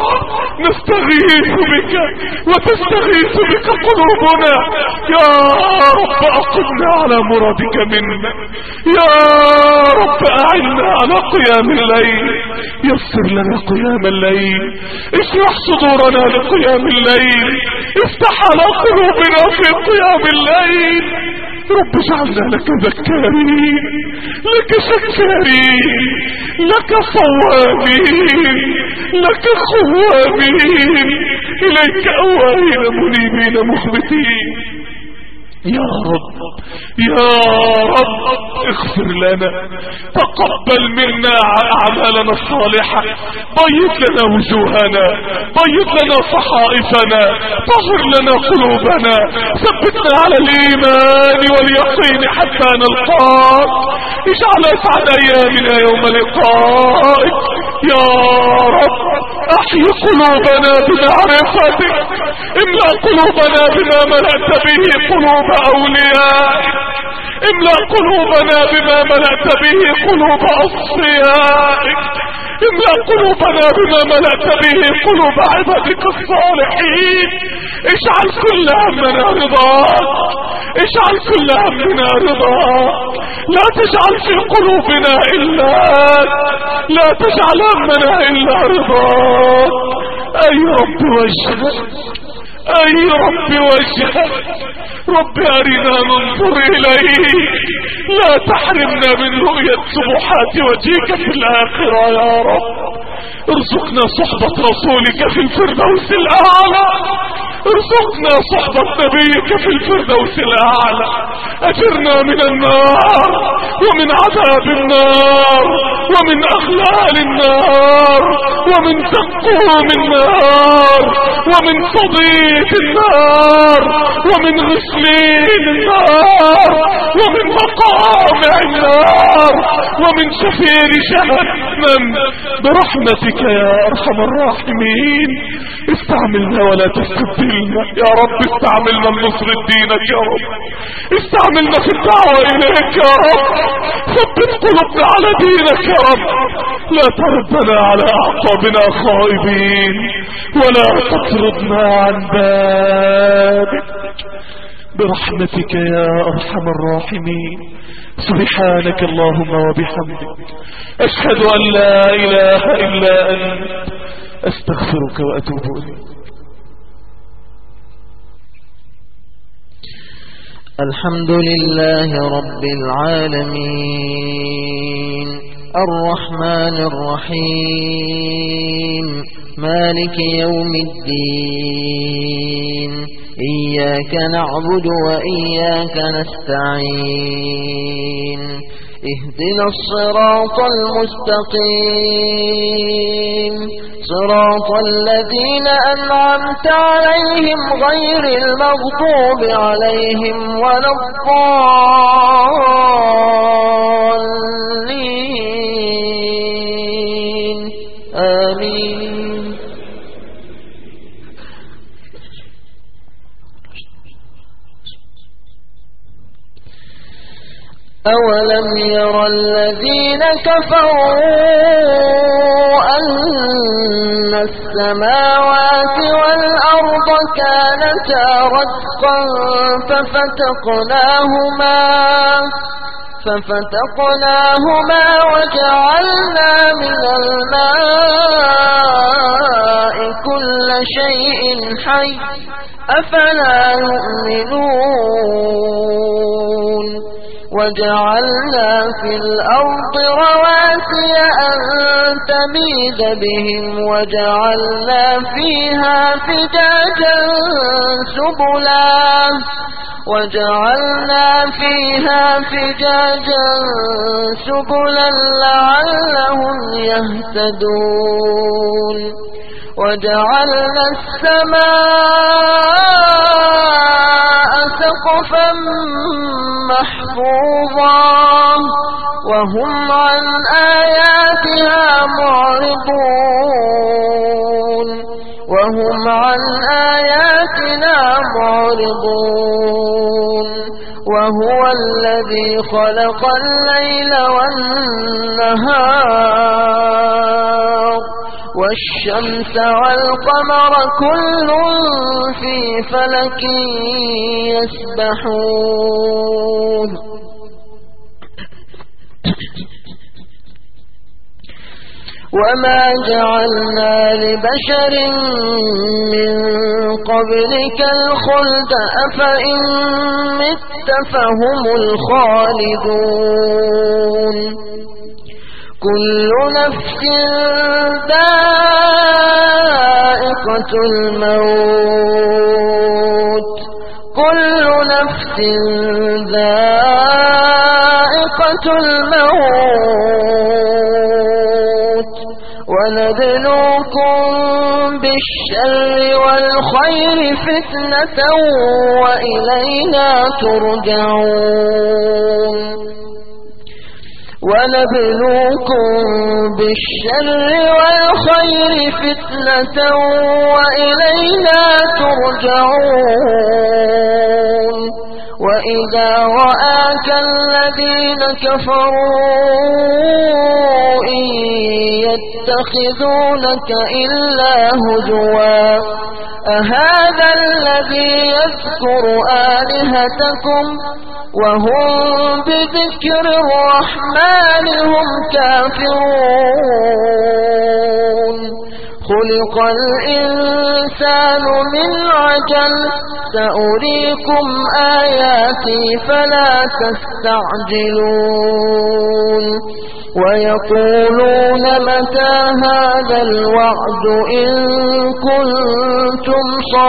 نستغيث بك وتستغيث بك قلوبنا. يا رب أقمنا على مرادك منا. يا رب أعنا على قيام الليل. يسر لنا قيام الليل. اشرح صدورنا لقيام الليل. افتح على قلوبنا في قيام الليل. رب اجعلنا لك ذكارين، لك شكارين، لك صوامين، لك خوامين، إليك أواهين منيبين مخبتين. يا رب يا رب اغفر لنا، تقبل منا اعمالنا الصالحة، بيض لنا وجوهنا، بيض لنا صحائفنا، طهر لنا قلوبنا، ثبتنا على الايمان واليقين حتى نلقاك. اجعل اسعد ايامنا يوم لقائك. يا رب احي قلوبنا بمعرفتك، املأ قلوبنا بما ملأت به قلوب أوليائك، املأ قلوبنا بما ملأت به قلوب أصفيائك، املأ قلوبنا بما ملأت به قلوب عبادك الصالحين. اجعل كل همنا رضاك، اجعل كل همنا رضاك، لا تجعل في قلوبنا إلا، لا تجعل همنا إلا رضاك. أي رب وجهك، أي رب وجهك، رب أرنا ننظر إليك، لا تحرمنا من رؤية سبحات وجهك في الآخرة. يا رب ارزقنا صحبة رسولك في الفردوس الأعلى، ارزقنا صحبة نبيك في الفردوس الأعلى. أجرنا من النار ومن عذاب النار ومن أغلال النار ومن زقوم النار ومن صديق النار ومن غسلين النار ومن مقامع النار ومن شفير جهنم برحمتك يا أرحم الراحمين. استعملنا ولا تستبدلنا يا رب، استعملنا لنصر دينك يا رب، استعملنا في الدعوة إليك يا رب، ثبت قلوبنا على دينك يا رب، لا تردنا على أعقابنا خائبين ولا تطردنا عن بابك برحمتك يا أرحم الراحمين. سبحانك اللهم وبحمدك، أشهد أن لا إله إلا أنت، أستغفرك وأتوب إليك. الحمد لله رب العالمين، الرحمن الرحيم، مالك يوم الدين، إياك نعبد وإياك نستعين، اهدنا الصراط المستقيم، صراط الذين أنعمت عليهم غير المغضوب عليهم ولا الضالين، آمين. أولم ير الذين كفروا أن السماوات والأرض كانتا رتقا ففتقناهما ففتقناهما وجعلنا من الماء كل شيء حي أفلا يؤمنون. وجعلنا في الأرض رواسي أن تميد بهم وجعلنا فيها فجاجا سبلا وجعلنا فيها فجاجا سبلا لعلهم يهتدون. وجعلنا السماء سقفا محفوظا وهم عن آياتها معرضون وهم عن آياتنا معرضون. وهو الذي خلق الليل والنهار والشمس والقمر كل في فلك يسبحون وما جعلنا لبشر من قبلك الخلد أفإن مت فهم الخالدون كل نفس ذائقة الموت كل نفس ذائقة الموت ونبلوكم بالشر والخير فتنة وإلينا ترجعون ونبلوكم بالشر والخير فتنة وإلينا ترجعون وإذا رآك الذين كفروا إن يتخذونك إلا هزوا أهذا الذي يذكر آلهتكم وهم بذكر الرحمن هم كافرون خلق الإنسان من عجل سأريكم آياتي فلا تستعجلون ويقولون متى هذا الوعد إن كنتم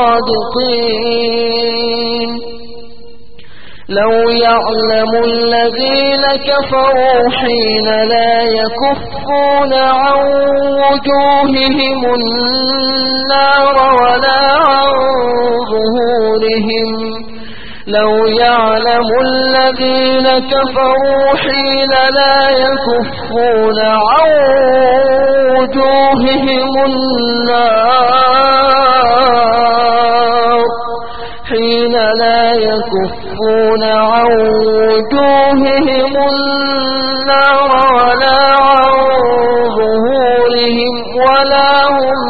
صادقين لو يعلم الذين كفروا حين لا يكفون عن وجوههم النار ولا عن ظهورهم لو يعلم الذين كفروا حين لا يكفون عن وجوههم النار حين لا يكفون عن وجوههم النار ولا عن ظهورهم ولا هم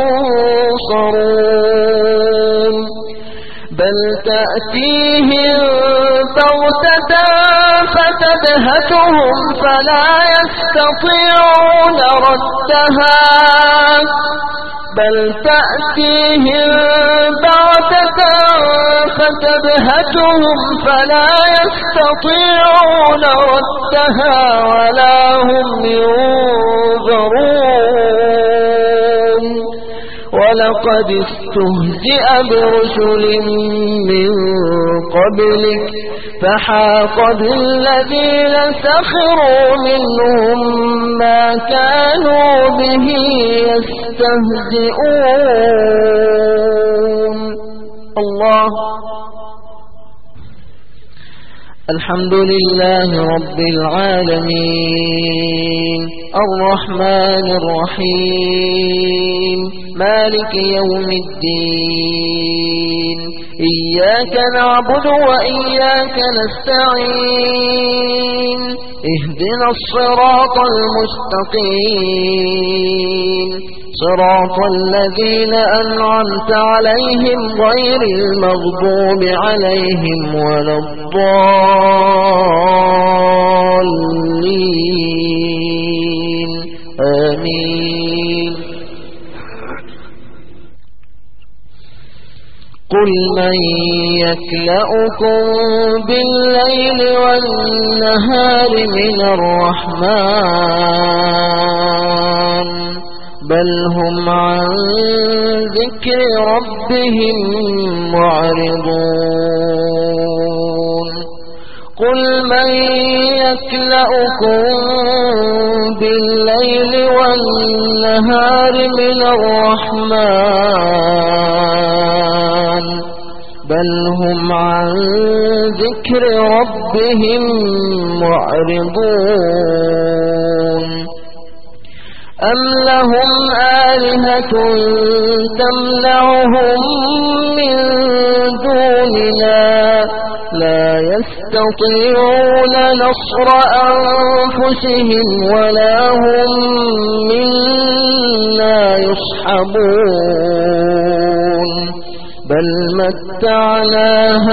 ينصرون بل تأتيهم بغتة فتبهتهم فلا يستطيعون ردها بل تأتيهم بغتة فتبهتهم فلا يستطيعون ردها ولا هم ينظرون ولقد استهزئ برسل من قبلك فحاق بالذين سخروا منهم ما كانوا به يستهزئون الله الحمد لله رب العالمين الرحمن الرحيم مالك يوم الدين إياك نعبد وإياك نستعين اهدنا الصراط المستقيم صراط الذين أنعمت عليهم غير المغضوب عليهم ولا الضالين آمين قل من يكلأكم بالليل والنهار من الرحمن بل هم عن ذكر ربهم معرضون قل من يكلأكم بالليل والنهار من الرحمن بل هم عن ذكر ربهم معرضون أم لهم آلهة تمنعهم من دوننا لا يستطيعون نصر أنفسهم ولا هم منا يذهبون بل متعنا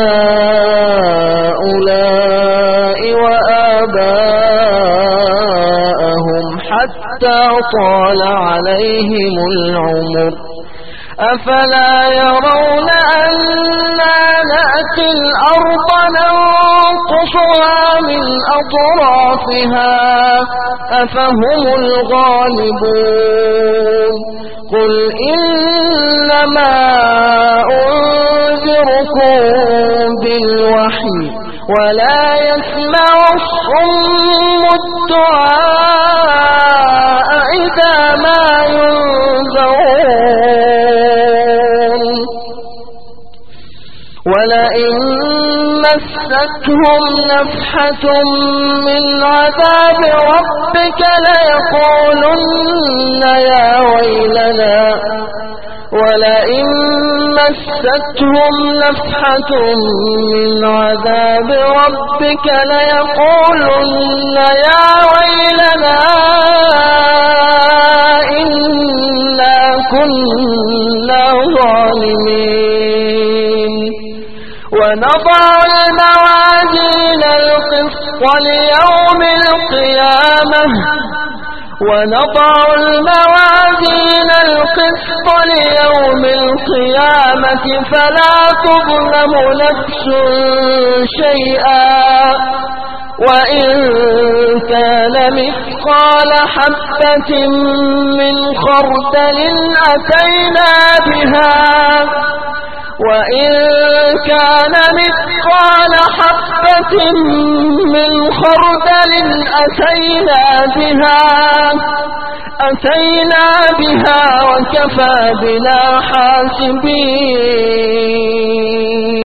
هؤلاء وآباءهم حتى طال عليهم العمر أفلا يرون أنا نأتي الأرض ننقصها من أطرافها أفهم الغالبون قل إنما أنذركم بالوحي ولا يسمع الصم الدعاء إذا ما ينذرون ولئن مستهم نفحة من عذاب ربك ليقولن يا ويلنا ولئن مستهم نفحة من عذاب ربك ليقولن يا ويلنا إنا كنا ظالمين ونضع الموازين القسط ليوم القيامة ونضع الموازين القسط ليوم القيامة فلا تظلم نفس شيئا وإن كان مثقال حبة من خردل أتينا بها وإن كان مثقال حبة من خردل أتينا بها أتينا بها وكفى بنا حاسبين